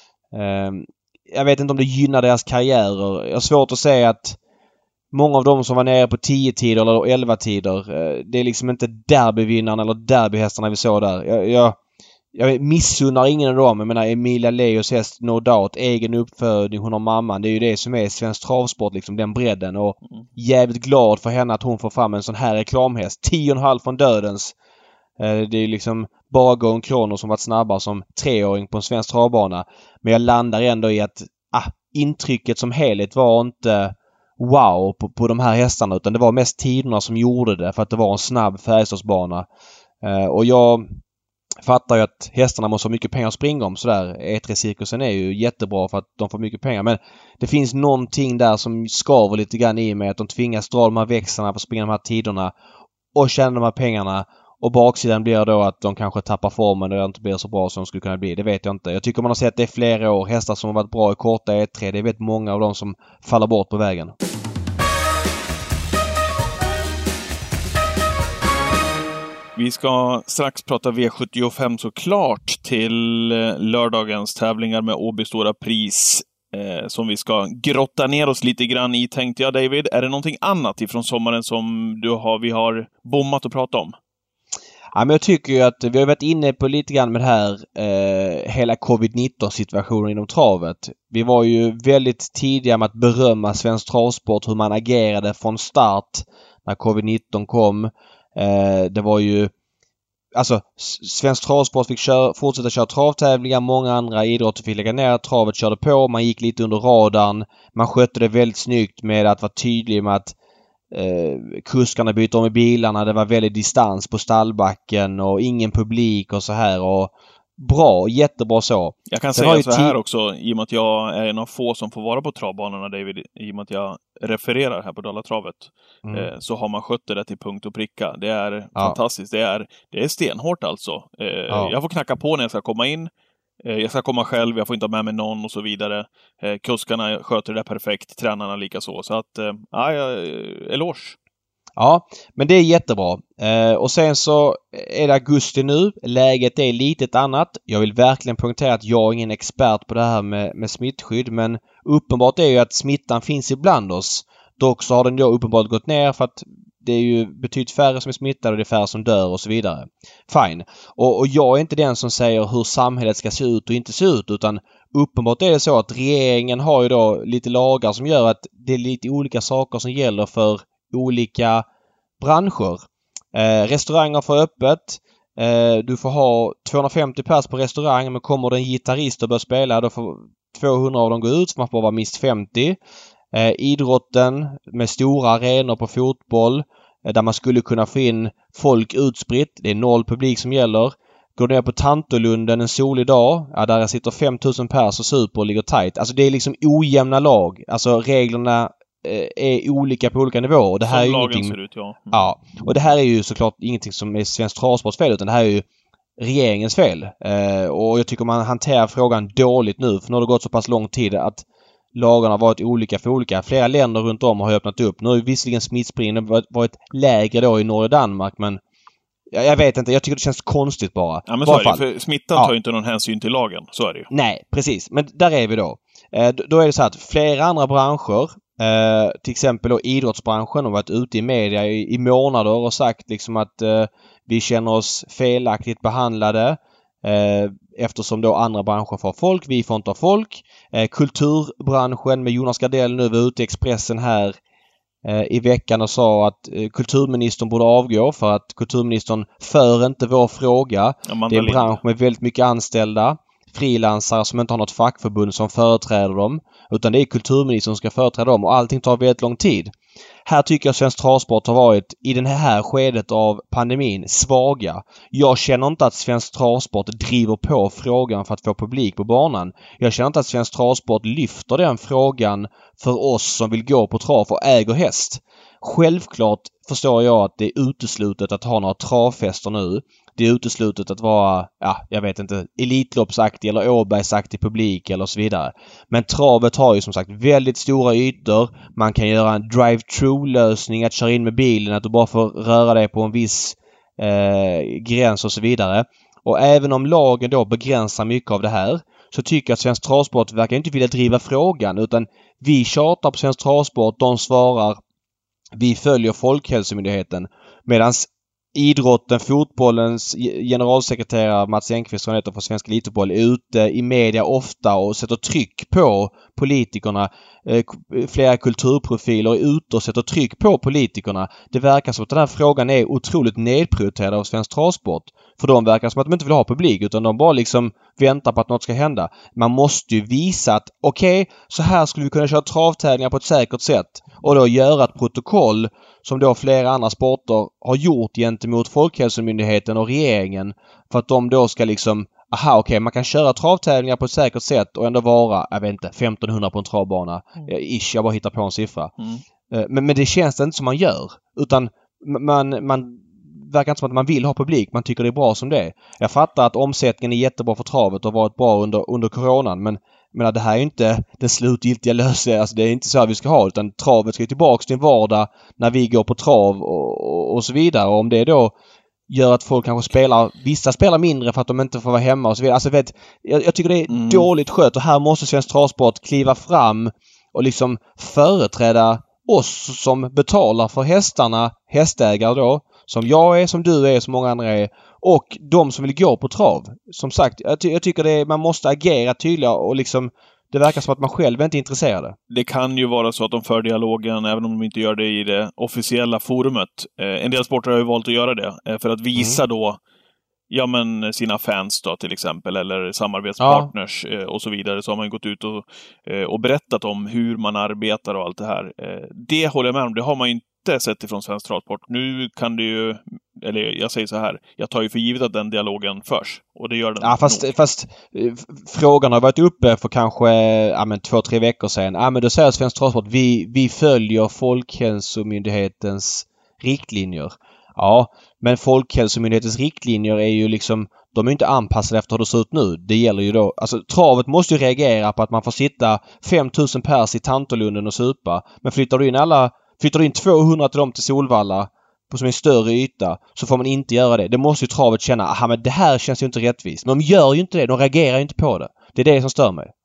jag vet inte om det gynnar deras karriärer. Jag har svårt att säga att många av dem som var nere på 10-tider eller 11-tider, det är liksom inte derbyvinnarna eller derbyhästarna vi såg där. Jag missunnar ingen av dem. Jag menar Emilia Leos häst, no doubt, egen uppfödning, hon har mamman. Det är ju det som är svensk travsport, liksom den bredden. Och jävligt glad för henne att hon får fram en sån här reklamhäst. 10,5 från dödens. Det är liksom bara Gone Chrono som varit snabbare som 3-åring på en svensk travbana. Men jag landar ändå i att intrycket som helhet var inte wow på de här hästarna, utan det var mest tiderna som gjorde det, för att det var en snabb Färjestadsbana. Och jag fattar ju att hästarna måste ha mycket pengar att springa om sådär. E3-cirkusen är ju jättebra för att de får mycket pengar, men det finns någonting där som skaver lite grann i med att de tvingas dra de här växlarna för att springa de här tiderna och tjäna de här pengarna. Och baksidan blir då att de kanske tappar formen och det inte blir så bra som de skulle kunna bli. Det vet jag inte. Jag tycker man har sett det i flera år. Hästar som har varit bra i korta E3. Det är väldigt många av dem som faller bort på vägen. Vi ska strax prata V75 såklart till lördagens tävlingar med Åby Stora Pris. Som vi ska grotta ner oss lite grann i, tänkte jag, David. Är det någonting annat ifrån sommaren som vi har bommat att prata om? Ja, men jag tycker ju att vi har varit inne på lite grann med det här hela covid-19-situationen inom travet. Vi var ju väldigt tidiga med att berömma svensk travsport, hur man agerade från start när covid-19 kom. Det var ju... Alltså, svensk travsport fick fortsätta köra travtävlingar. Många andra idrotter fick lägga ner. Travet körde på. Man gick lite under radarn. Man skötte det väldigt snyggt med att vara tydlig med att kuskarna bytte om i bilarna. Det var väldigt distans på stallbacken och ingen publik och så här. Och bra, jättebra så. Jag kan säga så här också, i och med att jag är en av få som får vara på travbanorna, David, i och med att jag refererar här på Dalatravet, så har man skött det till punkt och pricka. Det är fantastiskt. Det är stenhårt alltså. Jag får knacka på när jag ska komma in. Jag ska komma själv, jag får inte ha med mig någon och så vidare. Kuskarna sköter det perfekt, tränarna lika så. Så att, eloge. Ja, men det är jättebra. Och sen så är det augusti nu. Läget är lite annat. Jag vill verkligen poängtera att jag är ingen expert på det här med smittskydd. Men uppenbart är ju att smittan finns ibland oss. Dock så har den då uppenbart gått ner för att det är ju betydligt färre som är smittade och det är färre som dör och så vidare. Fine. Och jag är inte den som säger hur samhället ska se ut och inte se ut, utan uppenbart är det så att regeringen har ju då lite lagar som gör att det är lite olika saker som gäller för olika branscher. Restauranger får öppet. Du får ha 250 pers på restaurang, men kommer det en gitarrist och börjar spela, då får 200 av dem gå ut, så man får vara minst 50. Idrotten med stora arenor på fotboll där man skulle kunna få in folk utspritt. Det är 0 publik som gäller. Går ner på Tantolunden en solig dag, där sitter 5000 pers och super och ligger tight. Alltså det är liksom ojämna lag. Alltså reglerna är olika på olika nivåer. Och det här som är lagen ingenting... ser ut, ja. Ja. Och det här är ju såklart ingenting som är Svensk Travsports fel, utan det här är ju regeringens fel. Och jag tycker man hanterar frågan dåligt nu, för nu har det gått så pass lång tid att lagarna har varit olika för olika. Flera länder runt om har öppnat upp. Nu har ju visserligen smittspridningen varit lägre då i Norge och Danmark, men jag vet inte. Jag tycker det känns konstigt bara. Ja, men så är det. För smittan tar ju inte någon hänsyn till lagen. Så är det ju. Nej, precis. Men där är vi då. Då är det så att flera andra branscher, till exempel då idrottsbranschen, har varit ute i media i månader och sagt liksom att vi känner oss felaktigt behandlade. Eftersom då andra branscher får folk, vi får inte ha folk. Kulturbranschen med Jonas Gardell nu var ute i Expressen här i veckan och sa att kulturministern borde avgå för att kulturministern för inte vår fråga. Det är en bransch med väldigt mycket anställda. Frilansare som inte har något fackförbund som företräder dem. Utan det är kulturministern som ska företräda dem och allting tar väldigt lång tid. Här tycker jag Svensk Travsport har varit i den här skedet av pandemin svaga. Jag känner inte att Svensk Travsport driver på frågan för att få publik på banan. Jag känner inte att Svensk Travsport lyfter den frågan för oss som vill gå på trav och äger häst. Självklart förstår jag att det är uteslutet att ha några travfester nu. Det är uteslutet att vara, jag vet inte, Elitloppsaktig eller Åbergsaktig publik eller så vidare. Men travet har ju som sagt väldigt stora ytor. Man kan göra en drive-through-lösning, att köra in med bilen, att du bara får röra dig på en viss gräns och så vidare. Och även om lagen då begränsar mycket av det här, så tycker jag att Svensk Travsport verkar inte vilja driva frågan, utan vi tjatar på Svensk Travsport, de svarar vi följer Folkhälsomyndigheten, medan idrotten, fotbollens generalsekreterare Mats Enqvist från för Svensk Elitfotboll är ute i media ofta och sätter tryck på politikerna. Flera kulturprofiler är ute och sätter tryck på politikerna. Det verkar som att den här frågan är otroligt nedprioriterad av Svensk Travsport. För de verkar som att de inte vill ha publik, utan de bara liksom väntar på att något ska hända. Man måste ju visa att okej, så här skulle vi kunna köra travtävlingar på ett säkert sätt. Och då göra ett protokoll som då flera andra sporter har gjort gentemot Folkhälsomyndigheten och regeringen. För att de då ska liksom, man kan köra travtävlingar på ett säkert sätt och ändå vara, jag vet inte, 1500 på en travbana. Jag bara hittar på en siffra. Men det känns inte som man gör. Utan man verkar inte som att man vill ha publik. Man tycker det är bra som det är. Jag fattar att omsättningen är jättebra för travet och varit bra under coronan. Men det här är inte den slutgiltiga lösningen. Alltså det är inte så här vi ska ha. Utan travet ska ju tillbaka till en vardag när vi går på trav och så vidare. Och om det då gör att folk kanske vissa spelar mindre för att de inte får vara hemma och så vidare. Alltså jag tycker det är dåligt skött. Och här måste Svensk Travsport kliva fram och liksom företräda oss som betalar för hästarna, hästägare då, som jag är, som du är, som många andra är, och de som vill gå på trav. Som sagt, jag tycker man måste agera tydligare och liksom det verkar som att man själv inte är intresserad. Det kan ju vara så att de för dialogen även om de inte gör det i det officiella forumet. En del sporter har ju valt att göra det för att visa då sina fans då till exempel, eller samarbetspartners och så vidare, så har man gått ut och berättat om hur man arbetar och allt det här. Det håller jag med om, det har man ju inte sett ifrån Svensk Travsport. Nu kan det ju, eller jag säger så här, jag tar ju för givet att den dialogen förs, och det gör den. Ja, fast frågan har varit uppe för kanske 2-3 veckor sedan. Men då säger Svensk Travsport, vi följer Folkhälsomyndighetens riktlinjer. Ja, men Folkhälsomyndighetens riktlinjer är ju liksom, de är inte anpassade efter hur det ser ut nu. Det gäller ju då, alltså travet måste ju reagera på att man får sitta 5000 pers i Tantolunden och supa. Men flyttar du in 200 till dem till Solvalla på som en större yta, så får man inte göra det. Det måste ju travet känna, men det här känns ju inte rättvist. Men de gör ju inte det, de reagerar ju inte på det. Det är det som stör mig.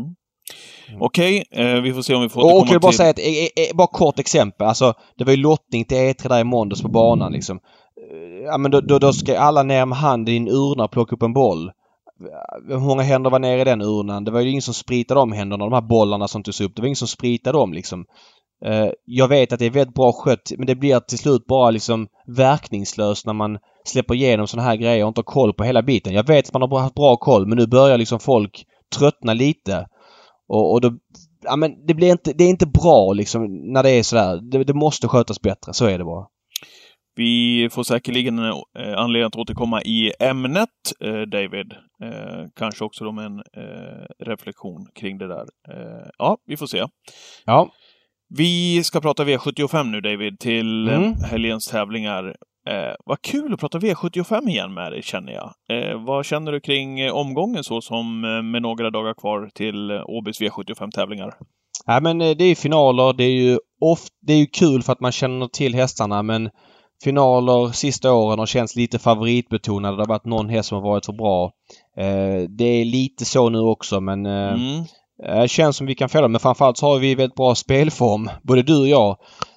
Okej, vi får se om vi får återkomma till... Och bara säga bara kort exempel. Alltså, det var ju lottning till E3 där i måndags på banan liksom. Men då ska alla ner med handen i en urna och plocka upp en boll. Hur många händer var nere i den urnan? Det var ju ingen som spritade om händerna, de här bollarna som togs upp. Det var ingen som spritade om liksom. Jag vet att det är väldigt bra skött, men det blir till slut bara liksom verkningslöst när man släpper igenom såna här grejer och inte har koll på hela biten. Jag vet att man har haft bra koll, men nu börjar liksom folk tröttna lite. Och då, ja, men det är inte bra liksom när det är sådär. Det måste skötas bättre, så är det bara. Vi får säkerligen anledning att återkomma i ämnet, David. Kanske också då med en reflektion kring det där. Ja, vi får se. Ja. Vi ska prata V75 nu, David, till helgens tävlingar. Vad kul att prata V75 igen med dig, känner jag. Vad känner du kring omgången så som med några dagar kvar till Åbys V75-tävlingar? Ja, men det är finaler. Det är ju kul för att man känner till hästarna, men finaler sista åren har känts lite favoritbetonade. Det har varit någon häst som har varit för bra. Det är lite så nu också, men det känns som vi kan följa. Men framförallt så har vi väldigt bra spelform, både du och jag.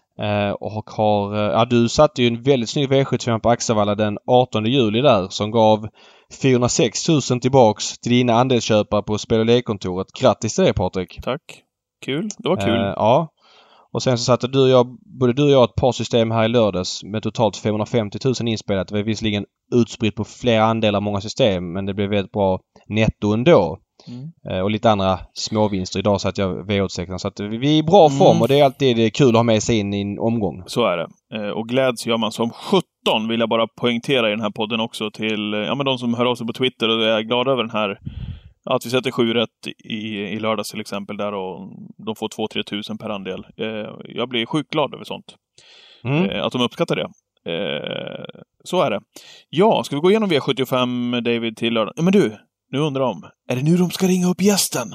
Du satte ju en väldigt snygg V75 på Axevalla den 18 juli där som gav 406 000 tillbaks till dina andelsköpare på spel- och lekkontoret. Grattis till det, Patrik! Tack! Kul! Det var kul! Ja. Och sen så satte både du och jag ett par system här i lördags med totalt 550 000 inspelat. Det var visserligen utspritt på flera andelar, många system, men det blev väldigt bra netto ändå. Och lite andra småvinster. Idag satt jag V86. Så att vi är i bra form och det är alltid kul att ha med sig in i en omgång. Så är det. Och gläds gör man som 17, vill jag bara poängtera i den här podden också till men de som hör av sig på Twitter och är glada över den här. Att vi sätter 7 rätt i lördags till exempel där och de får 2-3 tusen per andel. Jag blir sjukt glad över sånt. Att de uppskattar det. Så är det. Ja, ska vi gå igenom V75, David, till lördag? Men du, nu undrar de. Är det nu de ska ringa upp gästen?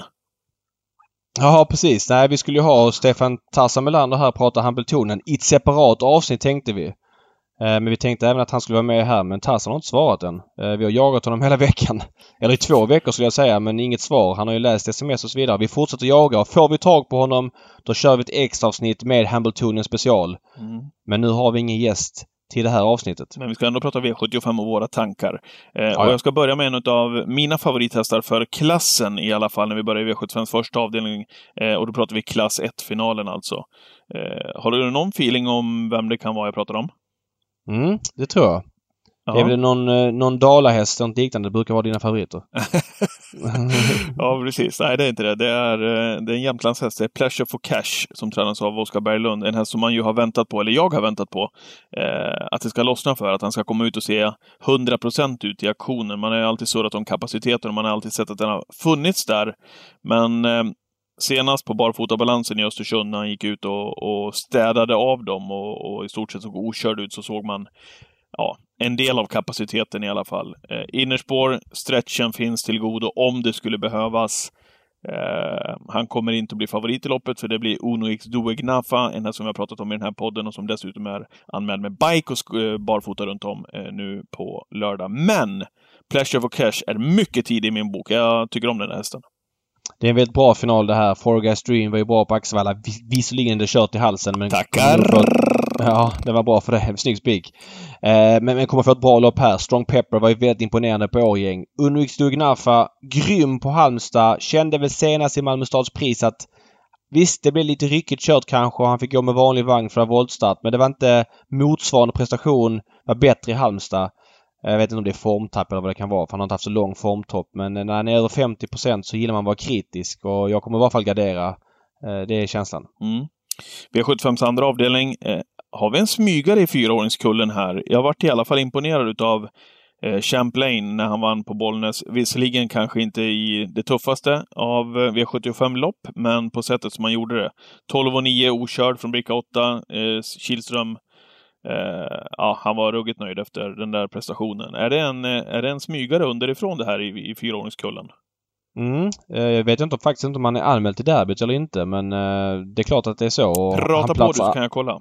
Ja, precis. Nej, vi skulle ju ha Stefan Tarzan Melander här och prata Hambletonian i ett separat avsnitt, tänkte vi. Men vi tänkte även att han skulle vara med här, men Tarzan har inte svarat än. Vi har jagat honom hela veckan. Eller i 2 veckor skulle jag säga, men inget svar. Han har ju läst sms och så vidare. Vi fortsätter jaga och får vi tag på honom, då kör vi ett extra avsnitt med Hambletonian special. Men nu har vi ingen gäst till det här avsnittet. Men vi ska ändå prata V75 och våra tankar. Och jag ska börja med en av mina favorithästar för klassen i alla fall, när vi börjar i V75 första avdelning. Och då pratar vi klass 1-finalen alltså. Har du någon feeling om vem det kan vara jag pratar om? Det tror jag. Ja. Det är väl någon dalahäst och liknande. Det brukar vara dina favoriter. Ja, precis. Nej, det är inte det. Det är en Jämtlandshäst. Det är Pleasure for Cash som tränas av Oskar Berglund. En häst som man ju har väntat på, eller jag har väntat på, att det ska lossna för. Att han ska komma ut och se 100% ut i aktionen. Man har ju alltid surrat om kapaciteten och man har alltid sett att den har funnits där. Men senast på barfotabalansen i Östersund när han gick ut och städade av dem och i stort sett såg okörd ut, så såg man en del av kapaciteten i alla fall. Innerspår, stretchen finns till godo om det skulle behövas. Han kommer inte att bli favorit i loppet, för det blir Uno X Duegnafa, en här som vi har pratat om i den här podden och som dessutom är anmäld med bike och barfota runt om nu på lördag. Men Pleasure for Cash är mycket tidig i min bok. Jag tycker om den här hästen. Det är en väldigt bra final det här. Four Guys Dream var ju bra på Axevalla. Visserligen det kört i halsen. Men tackar! Ja, det var bra för det. Snygg spik. Men kommer få ett bra lopp här. Strong Pepper var ju väldigt imponerande på Årgäng. Unvik Dugnafa, grym på Halmstad. Kände väl senast i Malmö stads pris att visst, det blev lite ryckigt kört kanske och han fick gå med vanlig vagn för voltstart. Men det var inte motsvarande prestation. Var bättre i Halmstad. Jag vet inte om det är formtapp eller vad det kan vara, för han har inte haft så lång formtopp. Men när han är över 50% så gillar man att vara kritisk, och jag kommer i alla fall gardera. Det är känslan. V75s andra avdelning. Har vi en smygare i 4-åringskullen här? Jag har varit i alla fall imponerad utav Champlain när han vann på Bollnäs. Visserligen kanske inte i det tuffaste av V75-lopp, men på sättet som man gjorde det. 12,9 okörd från bricka 8. Kihlström, han var ruggigt nöjd efter den där prestationen. Är det en smygare underifrån det här i 4-åringskullen? Jag vet faktiskt inte om han är anmäld till derbyt eller inte, men det är klart att det är så. Och prata på det så kan jag kolla.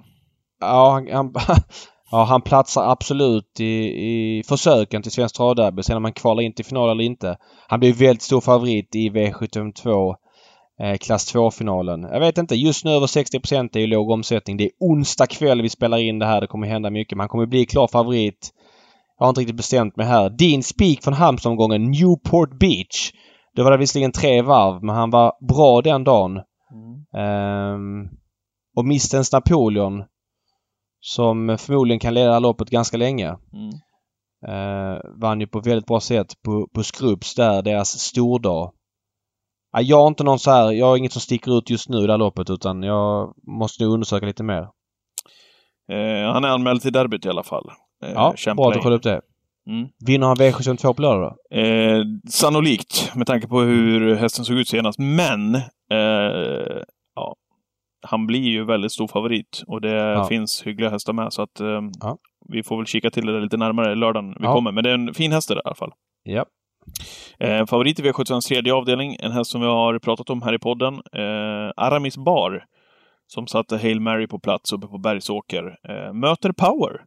Ja, han platsar absolut i försöken till Svensk Travderby. Sen om man kvalar in till final eller inte. Han blir väldigt stor favorit i V72 klass 2-finalen. Jag vet inte, just nu över 60% är ju låg omsättning. Det är onsdag kväll vi spelar in det här. Det kommer hända mycket. Man kommer bli klar favorit. Jag har inte riktigt bestämt mig här. Din spik från Halmstad-omgången, Newport Beach. Det var det visserligen 3 varv, men han var bra den dagen. Och Mistens Napoleon som förmodligen kan leda loppet ganska länge. Vann ju på väldigt bra sätt på Skrubs där, deras stordag. Jag har inte någon så här, jag har inget som sticker ut just nu i det här loppet utan jag måste nu undersöka lite mer. Han är anmäld till derbyt i alla fall. Ja, bra att du kollade upp det. Vinner han V72 på lördag då? Sannolikt, med tanke på hur hästen såg ut senast. Men han blir ju väldigt stor favorit. Och det finns hyggliga hästar med. Så att vi får väl kika till det lite närmare lördagen vi kommer. Men det är en fin häst där i alla fall. Ja. Favorit i V75 tredje avdelning. En häst som vi har pratat om här i podden. Aramis Bar. Som satte Hail Mary på plats uppe på Bergsåker. Möter Power.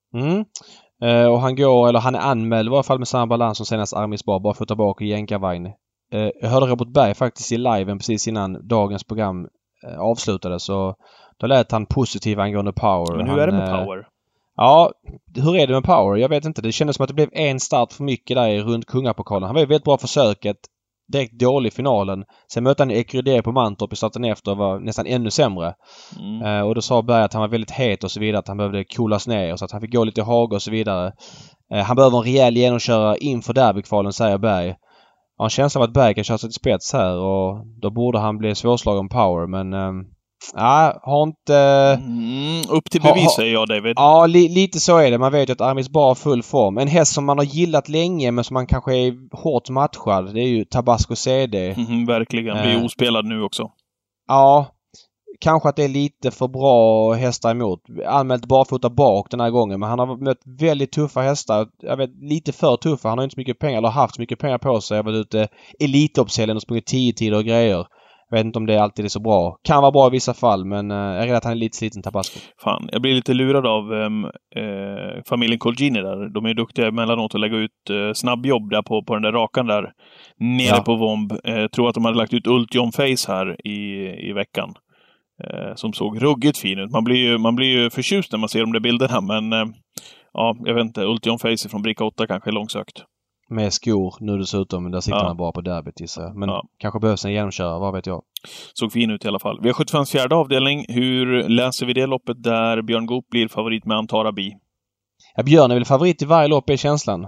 Och han är anmäld i varje fall med samma balans som senast Aramis Bar. Bara för att ta bak i jänkarvagn. Jag hörde Robert Berg faktiskt i liven precis innan dagens program avslutades. Så då lät han positiv angående Power. Men hur är det med Power? Ja, hur är det med Power? Jag vet inte. Det kändes som att det blev en start för mycket där runt Kungapokalen. Han var ju väldigt bra försöket. Direkt dålig i finalen. Sen mötte han Ecrydé på Mantorp i starten efter och var nästan ännu sämre. Och då sa Berg att han var väldigt het och så vidare. Att han behövde coolas ner och så att han fick gå lite i hage och så vidare. Han behöver en rejäl genomköra inför derbykvalen, säger Berg. Han har känslan av att Berg kan köra sig till spets här och då borde han bli svårslagen Power. Men har inte... upp till bevis säger jag, David. Ja, lite så är det. Man vet ju att Aramis Bar har full form. En häst som man har gillat länge men som man kanske är hårt matchad. Det är ju Tabasco CD. Verkligen. Blir ospelad nu också. Ja. Kanske att det är lite för bra hästar emot. Anmält barfota bak den här gången. Men han har mött väldigt tuffa hästar. Jag vet, lite för tuffa. Han har inte så mycket pengar eller haft så mycket pengar på sig. Jag har varit ute elitloppshelgen och sprungit 10 tider och grejer. Jag vet inte om det alltid är så bra. Kan vara bra i vissa fall, men jag är rädd att han är lite sliten Tabasco. Fan, jag blir lite lurad av familjen Colgjini där. De är duktiga emellanåt att lägga ut snabbjobb där på den där rakan där. Nere på Vomb. Tror att de hade lagt ut Ultion Face här i veckan. Som såg ruggigt fin ut. Man blir ju förtjust när man ser de där bilderna, men jag vet inte. Ultion Face från bricka 8 kanske är långsökt. Med skor nu dessutom, men där sitter han bra på derbyt gissar. Men kanske behövs en genomköra, vad vet jag. Såg fin ut i alla fall. Vi har 74 avdelning. Hur läser vi det loppet där Björn Goop blir favorit med Antara Bi? Ja, Björn är väl favorit i varje lopp, är känslan.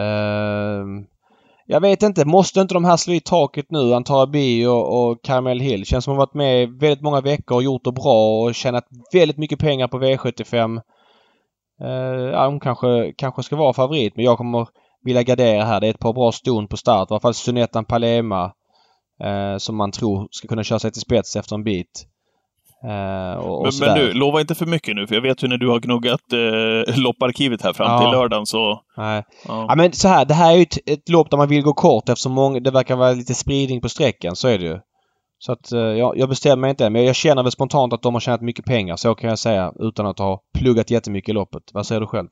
Jag vet inte, måste inte de här slå i taket nu, Antara Bi och Caramel Hill? Känns som att de har varit med väldigt många veckor och gjort det bra och tjänat väldigt mycket pengar på V75. De kanske ska vara favorit, men jag kommer vilja gardera här. Det är ett par bra ston på start. I alla fall Sunettan Palema som man tror ska kunna köra sig till spets efter en bit. Men du, lova inte för mycket nu, för jag vet ju när du har gnuggat lopparkivet här fram till lördagen så... Nej. Ja, men så här, det här är ju ett lopp där man vill gå kort eftersom det verkar vara lite spridning på sträckan, så är det ju. Så att jag bestämmer mig inte, men jag känner väl spontant att de har tjänat mycket pengar, så kan jag säga, utan att ha pluggat jättemycket i loppet. Vad säger du själv?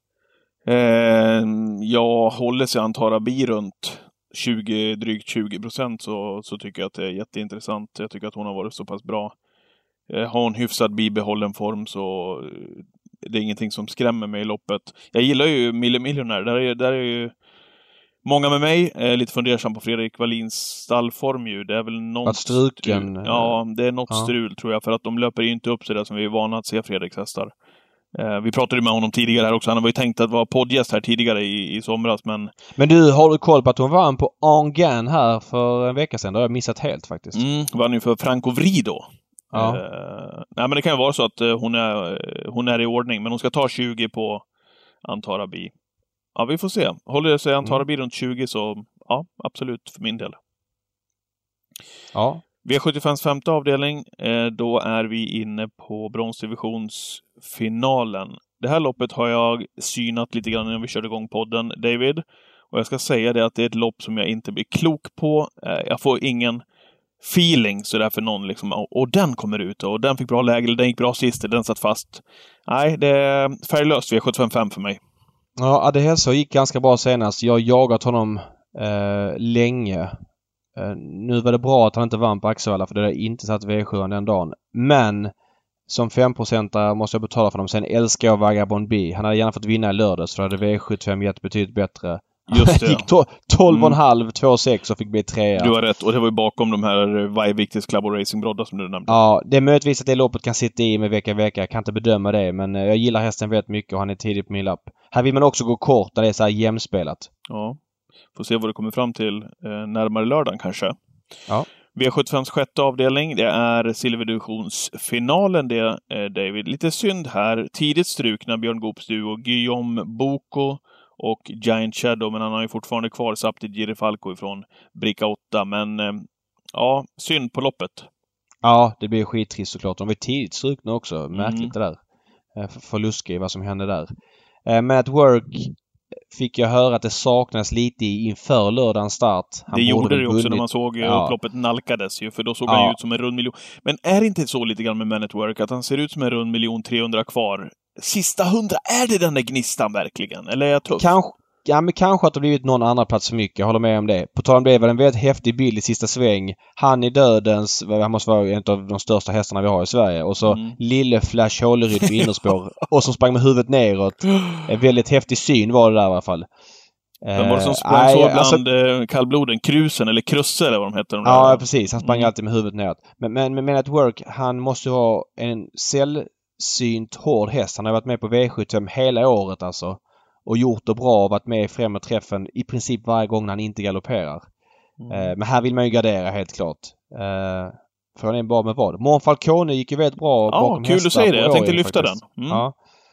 Jag håller sig Antara Bi runt drygt 20%, så tycker jag att det är jätteintressant. Jag tycker att hon har varit så pass bra. Har en hyfsad bibehållen form, så det är ingenting som skrämmer mig i loppet. Jag gillar ju Mille Miljonär. Där är ju många med mig lite fundersam på Fredrik Wallins stallform ju. Det är väl något struken. Ja, det är något strul tror jag, för att de löper ju inte upp sig där som vi är vana att se Fredriks hästar. Vi pratade med honom tidigare här också. Han var ju tänkt att vara poddgäst här tidigare i somras, men du, har du koll på att hon vann på Angan här för en vecka sedan? Det har jag missat helt faktiskt. Vann ju för Franco Vrido. Ja. Nej, men det kan ju vara så att hon är i ordning, men hon ska ta 20 på Antara Bi. Ja, vi får se. Håller det sig Antara Bi runt 20, så ja, absolut för min del. Ja. V75 femte avdelning, då är vi inne på bronsdivisionsfinalen. Det här loppet har jag synat lite grann när vi körde igång podden, David. Och jag ska säga det att det är ett lopp som jag inte blir klok på. Jag får ingen feeling så därför någon liksom, och den kommer ut och den fick bra läge, eller den gick bra sist, den satt fast. Nej, det är färglöst V75 för mig. Ja, Adehesa gick ganska bra senast. Jag har jagat honom länge. Nu var det bra att han inte vann på Axevalla, för det har inte satt V7 den dagen. Men som 5% måste jag betala för dem. Sen älskar jag Vagabond B. Han hade gärna fått vinna i lördags, för hade V75 gett betydligt bättre. Just det. Gick 12,5, 2,6 och fick bli 3. Du har rätt. Och det var ju bakom de här Vajviktis Club och Racing Brodda som du nämnde. Ja, det är möjligtvis att det loppet kan sitta i med vecka. Jag kan inte bedöma det, men jag gillar hästen väldigt mycket och han är tidigt på min lapp. Här vill man också gå kort där det är så här jämspelat. Ja. Får se vad det kommer fram till närmare lördagen kanske. Ja. V75s sjätte avdelning, det är silverdivisionsfinalen det, David. Lite synd här. Tidigt strukna Björn Goops duo, Guillaume Boko och Giant Shadow, men han har ju fortfarande kvar Sapti Girifalco ifrån bricka 8. Men ja, synd på loppet. Ja, det blir skittrist såklart. De var tidigt strukna också. Märkligt det där. Förluske i vad som hände där. Men at Work fick jag höra att det saknas lite inför lördagens start. Det gjorde det också när man såg upploppet nalkades ju, för då såg han ut som en rund miljon. Men är det inte så lite grann med Man at Work att han ser ut som en rund miljon 300 kvar? Sista 100, är det den där gnistan verkligen? Eller är jag tuff? Kanske att det blivit någon annan plats för mycket. Jag håller med om det. På tal om det var en väldigt häftig bild i sista sväng. Han i dödens, han måste vara en av de största hästarna vi har i Sverige. Och så lille Flash Håleryd på innerspår. Och som sprang med huvudet neråt. En väldigt häftig syn var det där i alla fall. Vem var det som sprang så bland kallbloden? Krusen eller Krusse eller vad de heter? Ja, precis. Han sprang alltid med huvudet neråt. Men at Work, han måste ha en sällsynt hård häst. Han har varit med på V75 hela året alltså. Och gjort det bra och varit med i främre träffen i princip varje gång när han inte galopperar. Men här vill man ju gardera helt klart. Frågan är bara med vad. Mon Falcone gick ju väldigt bra bakom kul du säger det. Jag tänkte lyfta faktiskt. Den. Ja,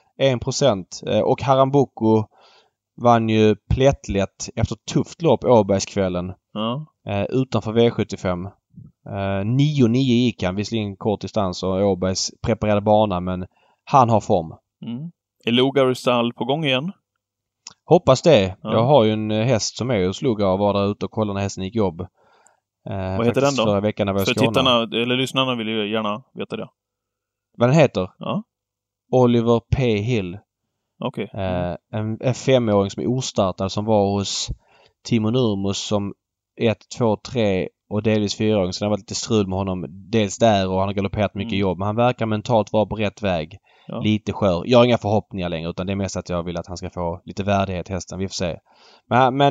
1%. Och Harambuco vann ju plättlätt efter ett tufft lopp Åbergskvällen. Utanför V75. 9-9 gick han, visserligen kort distans och Åbergs preparerade bana, men han har form. Är Lugar stall på gång igen? Hoppas det. Jag har ju en häst som är hos Lugar och var där ute och kollade när hästen gick jobb. Vad heter den då? Förra veckan när vi var i Skåne. Tittarna eller lyssnarna vill ju gärna veta det. Vad den heter? Ja. Oliver P. Hill. Okej. En 5-åring som är ostartad som var hos Timo Nurmos som 1, 2, 3 och delvis 4-åring. Så det har varit lite strul med honom. Dels där och han har galopperat mycket jobb. Men han verkar mentalt vara på rätt väg. Ja. Lite skör. Jag har inga förhoppningar längre utan det är mest att jag vill att han ska få lite värdighet hästen. Vi får se. Men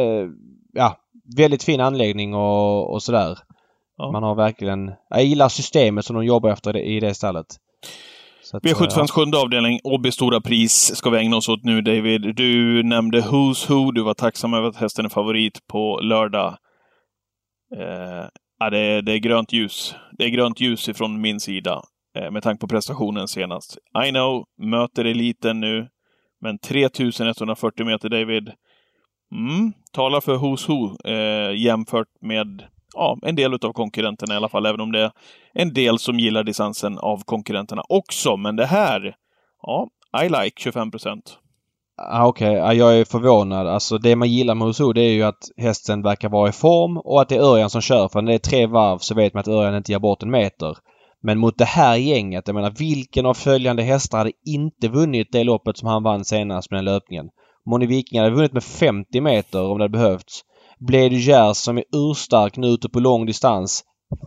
väldigt fin anläggning och sådär. Ja. Man har verkligen... Jag gillar systemet som de jobbar efter i det stället. V75s sjunde avdelning, Åby Stora Pris ska vi ägna oss åt nu, David. Du nämnde Who's Who. Du var tacksam över att hästen är favorit på lördag. Det är grönt ljus. Det är grönt ljus ifrån min sida. Med tanke på prestationen senast. I know, möter eliten nu. Men 3140 meter, David. Talar för Who's Who jämfört med en del av konkurrenterna i alla fall. Även om det är en del som gillar distansen av konkurrenterna också. Men det här, I like 25%. Okej. Jag är förvånad. Alltså det man gillar med Who's Who, det är ju att hästen verkar vara i form och att det är Örjan som kör. För när det är 3 varv så vet man att Örjan inte ger bort en meter. Men mot det här gänget, jag menar, vilken av följande hästar hade inte vunnit det loppet som han vann senast med den löpningen? Moni Viking hade vunnit med 50 meter om det hade behövts. Blade Gers som är urstark nu ute på lång distans.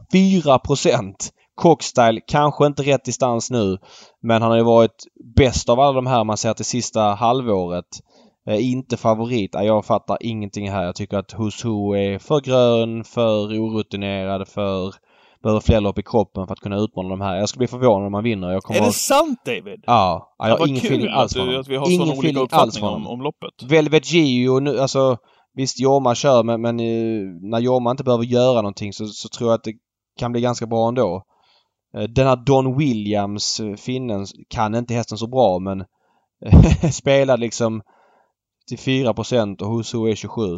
4%. Cockstyle kanske inte rätt distans nu. Men han har ju varit bäst av alla de här man ser till sista halvåret. Inte favorit. Jag fattar ingenting här. Jag tycker att Who's Who är för grön, för orutinerad, behöver fler lopp i kroppen för att kunna utmana de här. Jag skulle bli förvånad om man vinner. Är det sant, David? Ja. Jag har ingen feeling alls för honom. Att vi har sån olika uppfattning om loppet. Velvet Gio nu, alltså visst Jorma kör men när Jorma inte behöver göra någonting så tror jag att det kan bli ganska bra ändå. Den här Don Williams finnen kan inte hästen så bra men spelar liksom till 4% och Who's Who är 27%.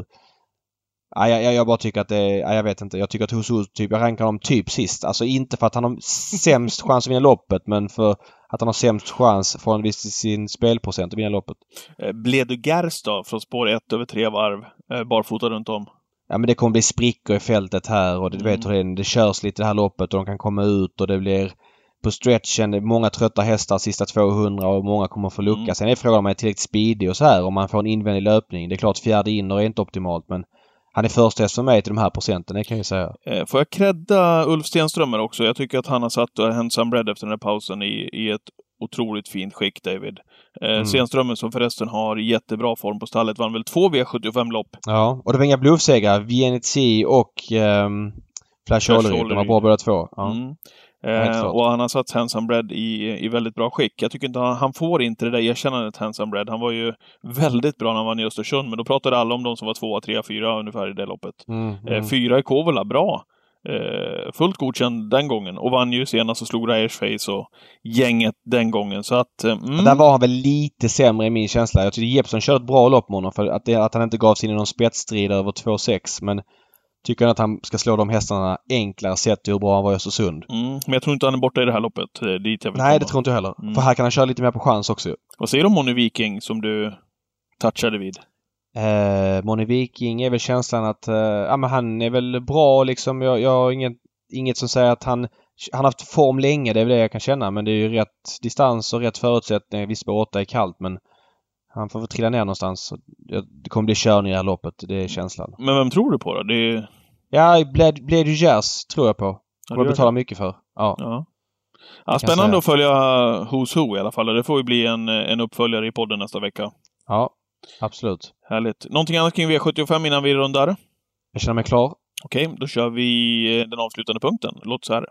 Jag bara tycker att det är... jag vet inte. Jag tycker att Who's Who jag rankar honom typ sist. Alltså inte för att han har sämst chans att vinna loppet men för att han har sämst chans förhållandevis till sin spelprocent att vinna loppet. Bledu Gers då från spår 1 över 3 varv. Barfota runt om. Ja men det kommer bli sprickor i fältet här och du vet hur det är. Det körs lite det här loppet och de kan komma ut och det blir på stretchen många trötta hästar sista 200 och många kommer få lucka. Sen är frågan om man är tillräckligt speedy och så här om man får en invändig löpning. Det är klart fjärde inner är inte optimalt men han är först häst för mig till de här procenten, det kan jag säga. Får jag credda Ulf Stenströmer också? Jag tycker att han har satt Handsome Bread efter den här pausen i ett otroligt fint skick, David. Stenströmen som förresten har jättebra form på stallet vann väl 2 V75-lopp. Ja, och det var inga bluffsegrar. VNC och Flash Ollery. De var bra båda två. Ja. Och han har satt Handsome Bread i väldigt bra skick. Jag tycker inte han får inte det där erkännandet, Handsome Bread. Han var ju väldigt bra när han vann i Östersund, men då pratade alla om de som var 2, 3, 4 ungefär i det loppet. 4 i Kouvola, bra. Fullt godkänd den gången. Och vann ju senast och slog Ryersface och gänget den gången. Så att... Där var han väl lite sämre i min känsla. Jag tycker Jeppson körde ett bra lopp med honom för att han inte gav sig in i någon spetsstrid över 2,6. Men tycker att han ska slå de hästarna enklare sett hur bra han var i Östersund. Men jag tror inte han är borta i det här loppet. Dit jag vill Nej, det tror inte jag heller. För här kan han köra lite mer på chans också. Vad säger du om Moni Viking som du touchade vid? Moni Viking är väl känslan att men han är väl bra liksom. Jag har inget som säger att han har haft form länge, det är väl det jag kan känna. Men det är ju rätt distans och rätt förutsättningar. Visst, på 8 är kallt, men han får väl trilla ner någonstans. Det kommer bli körning i det här loppet, det är känslan. Men vem tror du på då? Ja, Blade du Jazz tror jag på. Det kommer betala mycket för. Ja, spännande att följa Who's Who i alla fall. Det får ju bli en uppföljare i podden nästa vecka. Ja, absolut. Härligt. Någonting annat kring V75 innan vi rundar? Jag känner mig klar. Okej, då kör vi den avslutande punkten. Låt så här.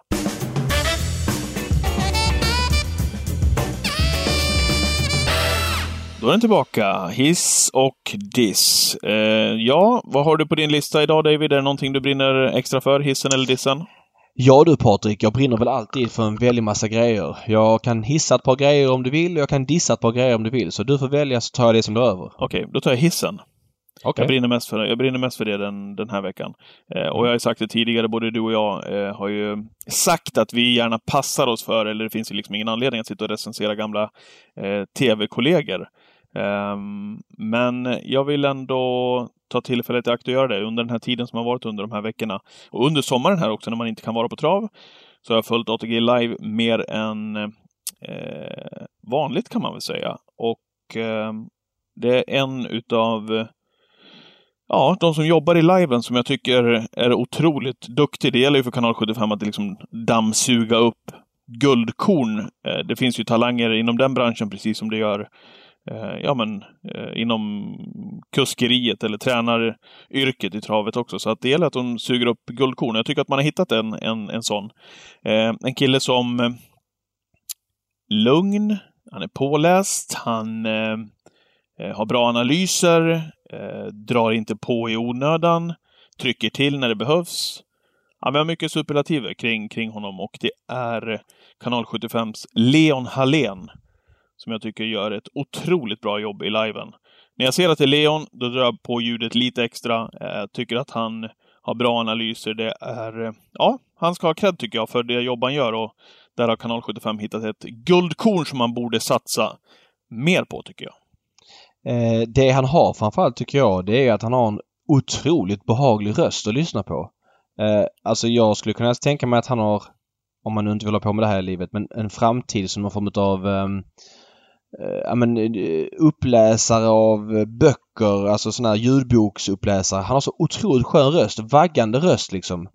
Då är den tillbaka. Hiss och diss. Vad har du på din lista idag, David? Är det någonting du brinner extra för? Hissen eller dissen? Ja du Patrik, jag brinner väl alltid för en väldig massa grejer. Jag kan hissa ett par grejer om du vill och jag kan dissa ett par grejer om du vill. Så du får välja, så tar jag det som du över. Okej, då tar jag hissen. Okay. Jag brinner mest för det den här veckan. Och jag har sagt det tidigare, både du och jag har ju sagt att vi gärna passar oss för, eller det finns ju liksom ingen anledning att sitta och recensera gamla tv-kollegor. Men jag vill ändå ta tillfället i akt att göra det under den här tiden som har varit under de här veckorna. Och under sommaren här också, när man inte kan vara på trav, så har jag följt ATG Live mer än vanligt kan man väl säga. Och det är en utav de som jobbar i liven som jag tycker är otroligt duktig. Det gäller ju för Kanal 75 att liksom dammsuga upp guldkorn. Det finns ju talanger inom den branschen precis som det gör inom kuskeriet eller tränaryrket i travet också. Så att det gäller att de suger upp guldkorn. Jag tycker att man har hittat en sån. En kille som lugn, han är påläst, han har bra analyser, drar inte på i onödan, trycker till när det behövs. Ja, vi har mycket superlativer kring honom, och det är Kanal 75s Leon Hallén som jag tycker gör ett otroligt bra jobb i liven. När jag ser att det är Leon, då drar jag på ljudet lite extra. Jag tycker att han har bra analyser. Det är, han ska ha cred tycker jag för det jobb han gör, och där har Kanal 75 hittat ett guldkorn som man borde satsa mer på tycker jag. Det han har framförallt tycker jag, det är att han har en otroligt behaglig röst att lyssna på. Alltså jag skulle kunna tänka mig att han har, om man nu inte vill ha på med det här i livet, men en framtid som någon form av uppläsare av böcker, alltså sån här ljudboksuppläsare. Han har så otroligt skön röst, vaggande röst liksom.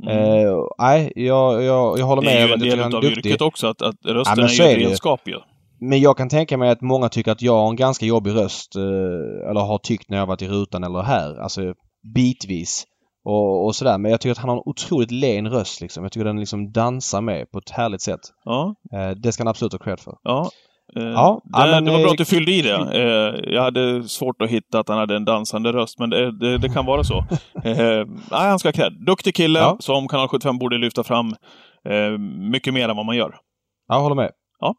Jag håller med. Det är ju en del av yrket också, att rösten är ju ett redskap ju. Men jag kan tänka mig att många tycker att jag har en ganska jobbig röst, eller har tyckt när jag varit i rutan eller här, alltså bitvis och sådär. Men jag tycker att han har en otroligt len röst liksom. Jag tycker att den liksom dansar med på ett härligt sätt. Ja. Det ska han absolut ha cred för. Ja. Det var bra att du fyllde i det. Jag hade svårt att hitta att han hade en dansande röst, men det kan vara så. Han ska ha cred. Duktig kille som Kanal 75 borde lyfta fram mycket mer än vad man gör. Jag håller med.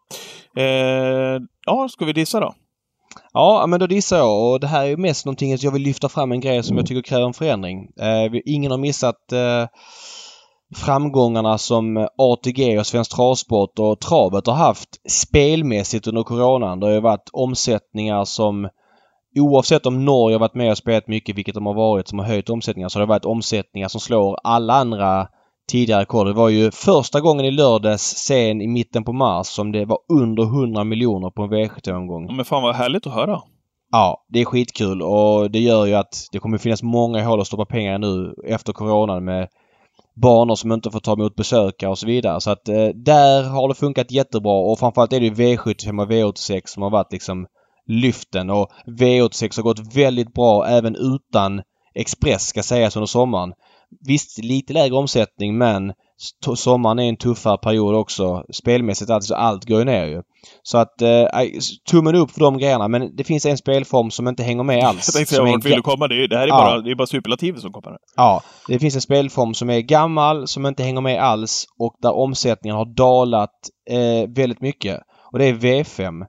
Ska vi dissa då? Ja, men då dissar jag. Och det här är ju mest någonting att jag vill lyfta fram en grej som jag tycker kräver en förändring. Ingen har missat framgångarna som ATG och Svensk Travsport och travet har haft spelmässigt under coronan. Det har ju varit omsättningar som, oavsett om Norge har varit med och spelat mycket, vilket de har varit, som har höjt omsättningar, så har det varit omsättningar som slår alla andra tidigare rekord. Det var ju första gången i lördags sen i mitten på mars som det var under 100 miljoner på en V75-omgång. Men fan vad härligt att höra. Ja, det är skitkul och det gör ju att det kommer finnas många hål att stoppa pengar nu efter coronan med banor som inte får ta emot besökare och så vidare. Så att där har det funkat jättebra och framförallt är det ju V75 och V86 som har varit liksom lyften och V86 har gått väldigt bra även utan Express ska sägas under sommaren. Visst lite lägre omsättning men sommaren är en tuffare period också. Spelmässigt allt går ju ner ju. Så att tummen upp för de grejerna men det finns en spelform som inte hänger med alls. Jag tänkte säga vart vill du komma? Det här är bara superlativer som kommer. Ja, det finns en spelform som är gammal som inte hänger med alls och där omsättningen har dalat väldigt mycket. Och det är V5.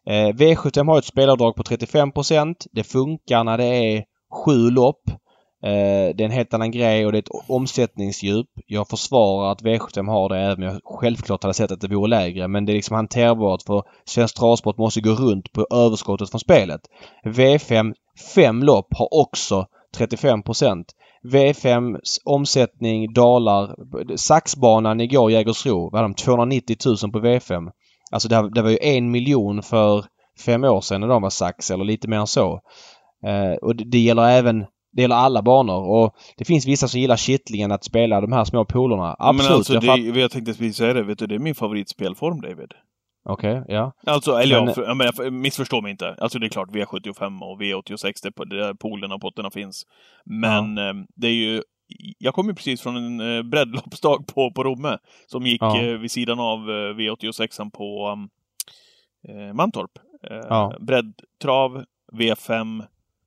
V75 har ett spelavdrag på 35%. Det funkar när det är 7 lopp. Det är en helt annan grej och det är ett omsättningsdjup. Jag försvarar att V75 har det även om jag självklart hade sett att det vore lägre. Men det är liksom hanterbart för svensk travsport måste gå runt på överskottet från spelet. V5, 5 lopp har också 35%. V5s omsättning dalar. Saxbanan igår Jägersro var de 290 000 på V5. Alltså det var ju 1 miljon för 5 år sedan när de var sax eller lite mer än så. Och det gäller alla banor och det finns vissa som gillar kittlingen att spela de här små polerna. Absolut. Men alltså jag tänkte precis säga det, vet du, det är min favoritspelform, David. Okej, ja. Alltså, eller jag missförstår mig inte. Alltså det är klart V75 och V86 där polerna och potterna finns. Men det är ju jag kom ju precis från en breddloppsdag på Romme som gick vid sidan av V86 på Mantorp. Breddtrav, V5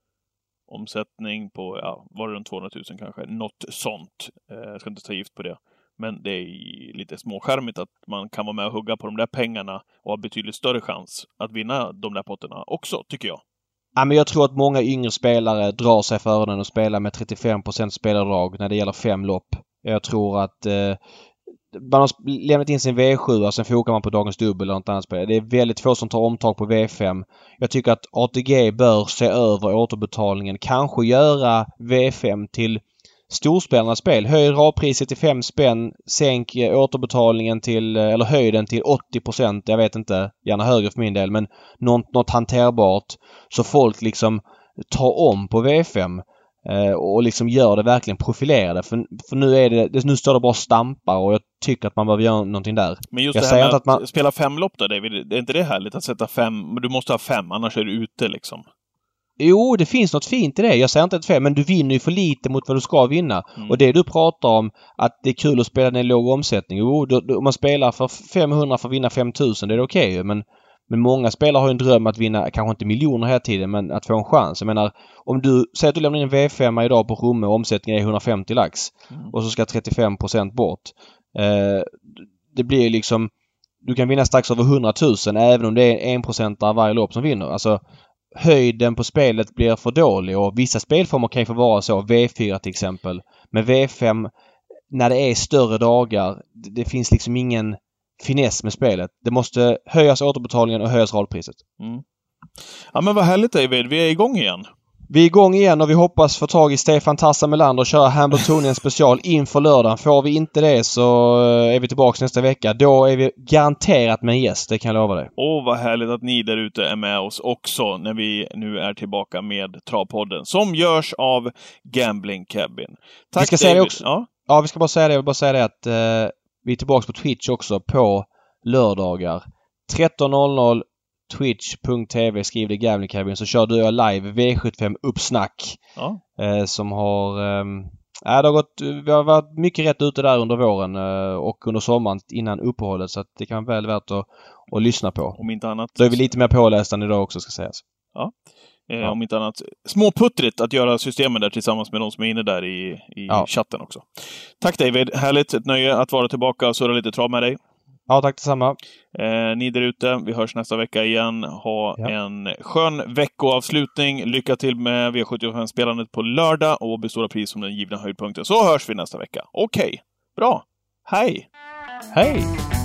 omsättning på, var det runt 200 000 kanske? Något sånt. Jag ska inte ta gift på det. Men det är lite småskärmigt att man kan vara med och hugga på de där pengarna och ha betydligt större chans att vinna de där potterna också, tycker jag. Ja, men jag tror att många yngre spelare drar sig för öronen och spelar med 35% spelardrag när det gäller 5 lopp. Jag tror att man har lämnat in sin V7 och sen fokar man på dagens dubbel eller något annat spel. Det är väldigt få som tar omtag på V5. Jag tycker att ATG bör se över återbetalningen. Kanske göra V5 till storspelarnas spel. Höj radpriset till 5 spänn. Sänk återbetalningen till, eller höj den till 80%. Jag vet inte. Gärna högre för min del. Men något hanterbart. Så folk liksom tar om på V5. Och liksom gör det verkligen profilerade. För nu står det bara stampar och jag tycker att man behöver göra någonting där. Men just det här med att spela 5 lopp då, David, är inte det härligt att sätta 5? Men du måste ha 5, annars är du ute liksom. Jo, det finns något fint i det. Jag säger inte ett fel, men du vinner ju för lite mot vad du ska vinna. Och det du pratar om, att det är kul att spela när låg omsättning. Jo, om man spelar för 500 för att vinna 5000, det är okej. Men många spelare har ju en dröm att vinna, kanske inte miljoner hela tiden, men att få en chans. Jag menar, om du säger att du lämnar in en V5 idag på Romme och omsättningen är 150 lax och så ska 35% bort. Det blir liksom, du kan vinna strax över 100 000 även om det är 1% av varje lopp som vinner. Alltså, höjden på spelet blir för dålig och vissa spelformer kan ju få vara så. V4 till exempel. Men V5, när det är större dagar, det finns liksom ingen finess med spelet. Det måste höjas återbetalningen och höjas radpriset. Ja, men vad härligt, David. Vi är igång igen. Vi är igång igen och vi hoppas få tag i Stefan Tassa Melander och köra Hambletonian special inför lördagen. Får vi inte det så är vi tillbaka nästa vecka. Då är vi garanterat med en gäst, det kan jag lova dig. Vad härligt att ni där ute är med oss också när vi nu är tillbaka med Travpodden som görs av Gambling Cabin. Tack, vi ska säga det också. Ja, vi ska bara säga det. Jag vill bara säga det att vi är tillbaka på Twitch också på lördagar. 13.00 twitch.tv, skriv det Gambling Cabin, så kör du och jag live V75 uppsnack. Som har vi har varit mycket rätt ute där under våren och under sommaren innan uppehållet, så att det kan vara väl värt att lyssna på. Om inte annat. Då är vi lite mer pålästa än idag också, ska sägas. Om inte annat. Småputtrigt att göra systemen där tillsammans med de som är inne där i chatten också. Tack David, härligt, ett nöje att vara tillbaka och surra lite trav med dig. Ja, tack detsamma. Ni där ute, vi hörs nästa vecka igen. Ha en skön veckoavslutning. Lycka till med V75-spelandet på lördag och bestora pris som den givna höjdpunkten. Så hörs vi nästa vecka. Okej, bra. Hej! Hej!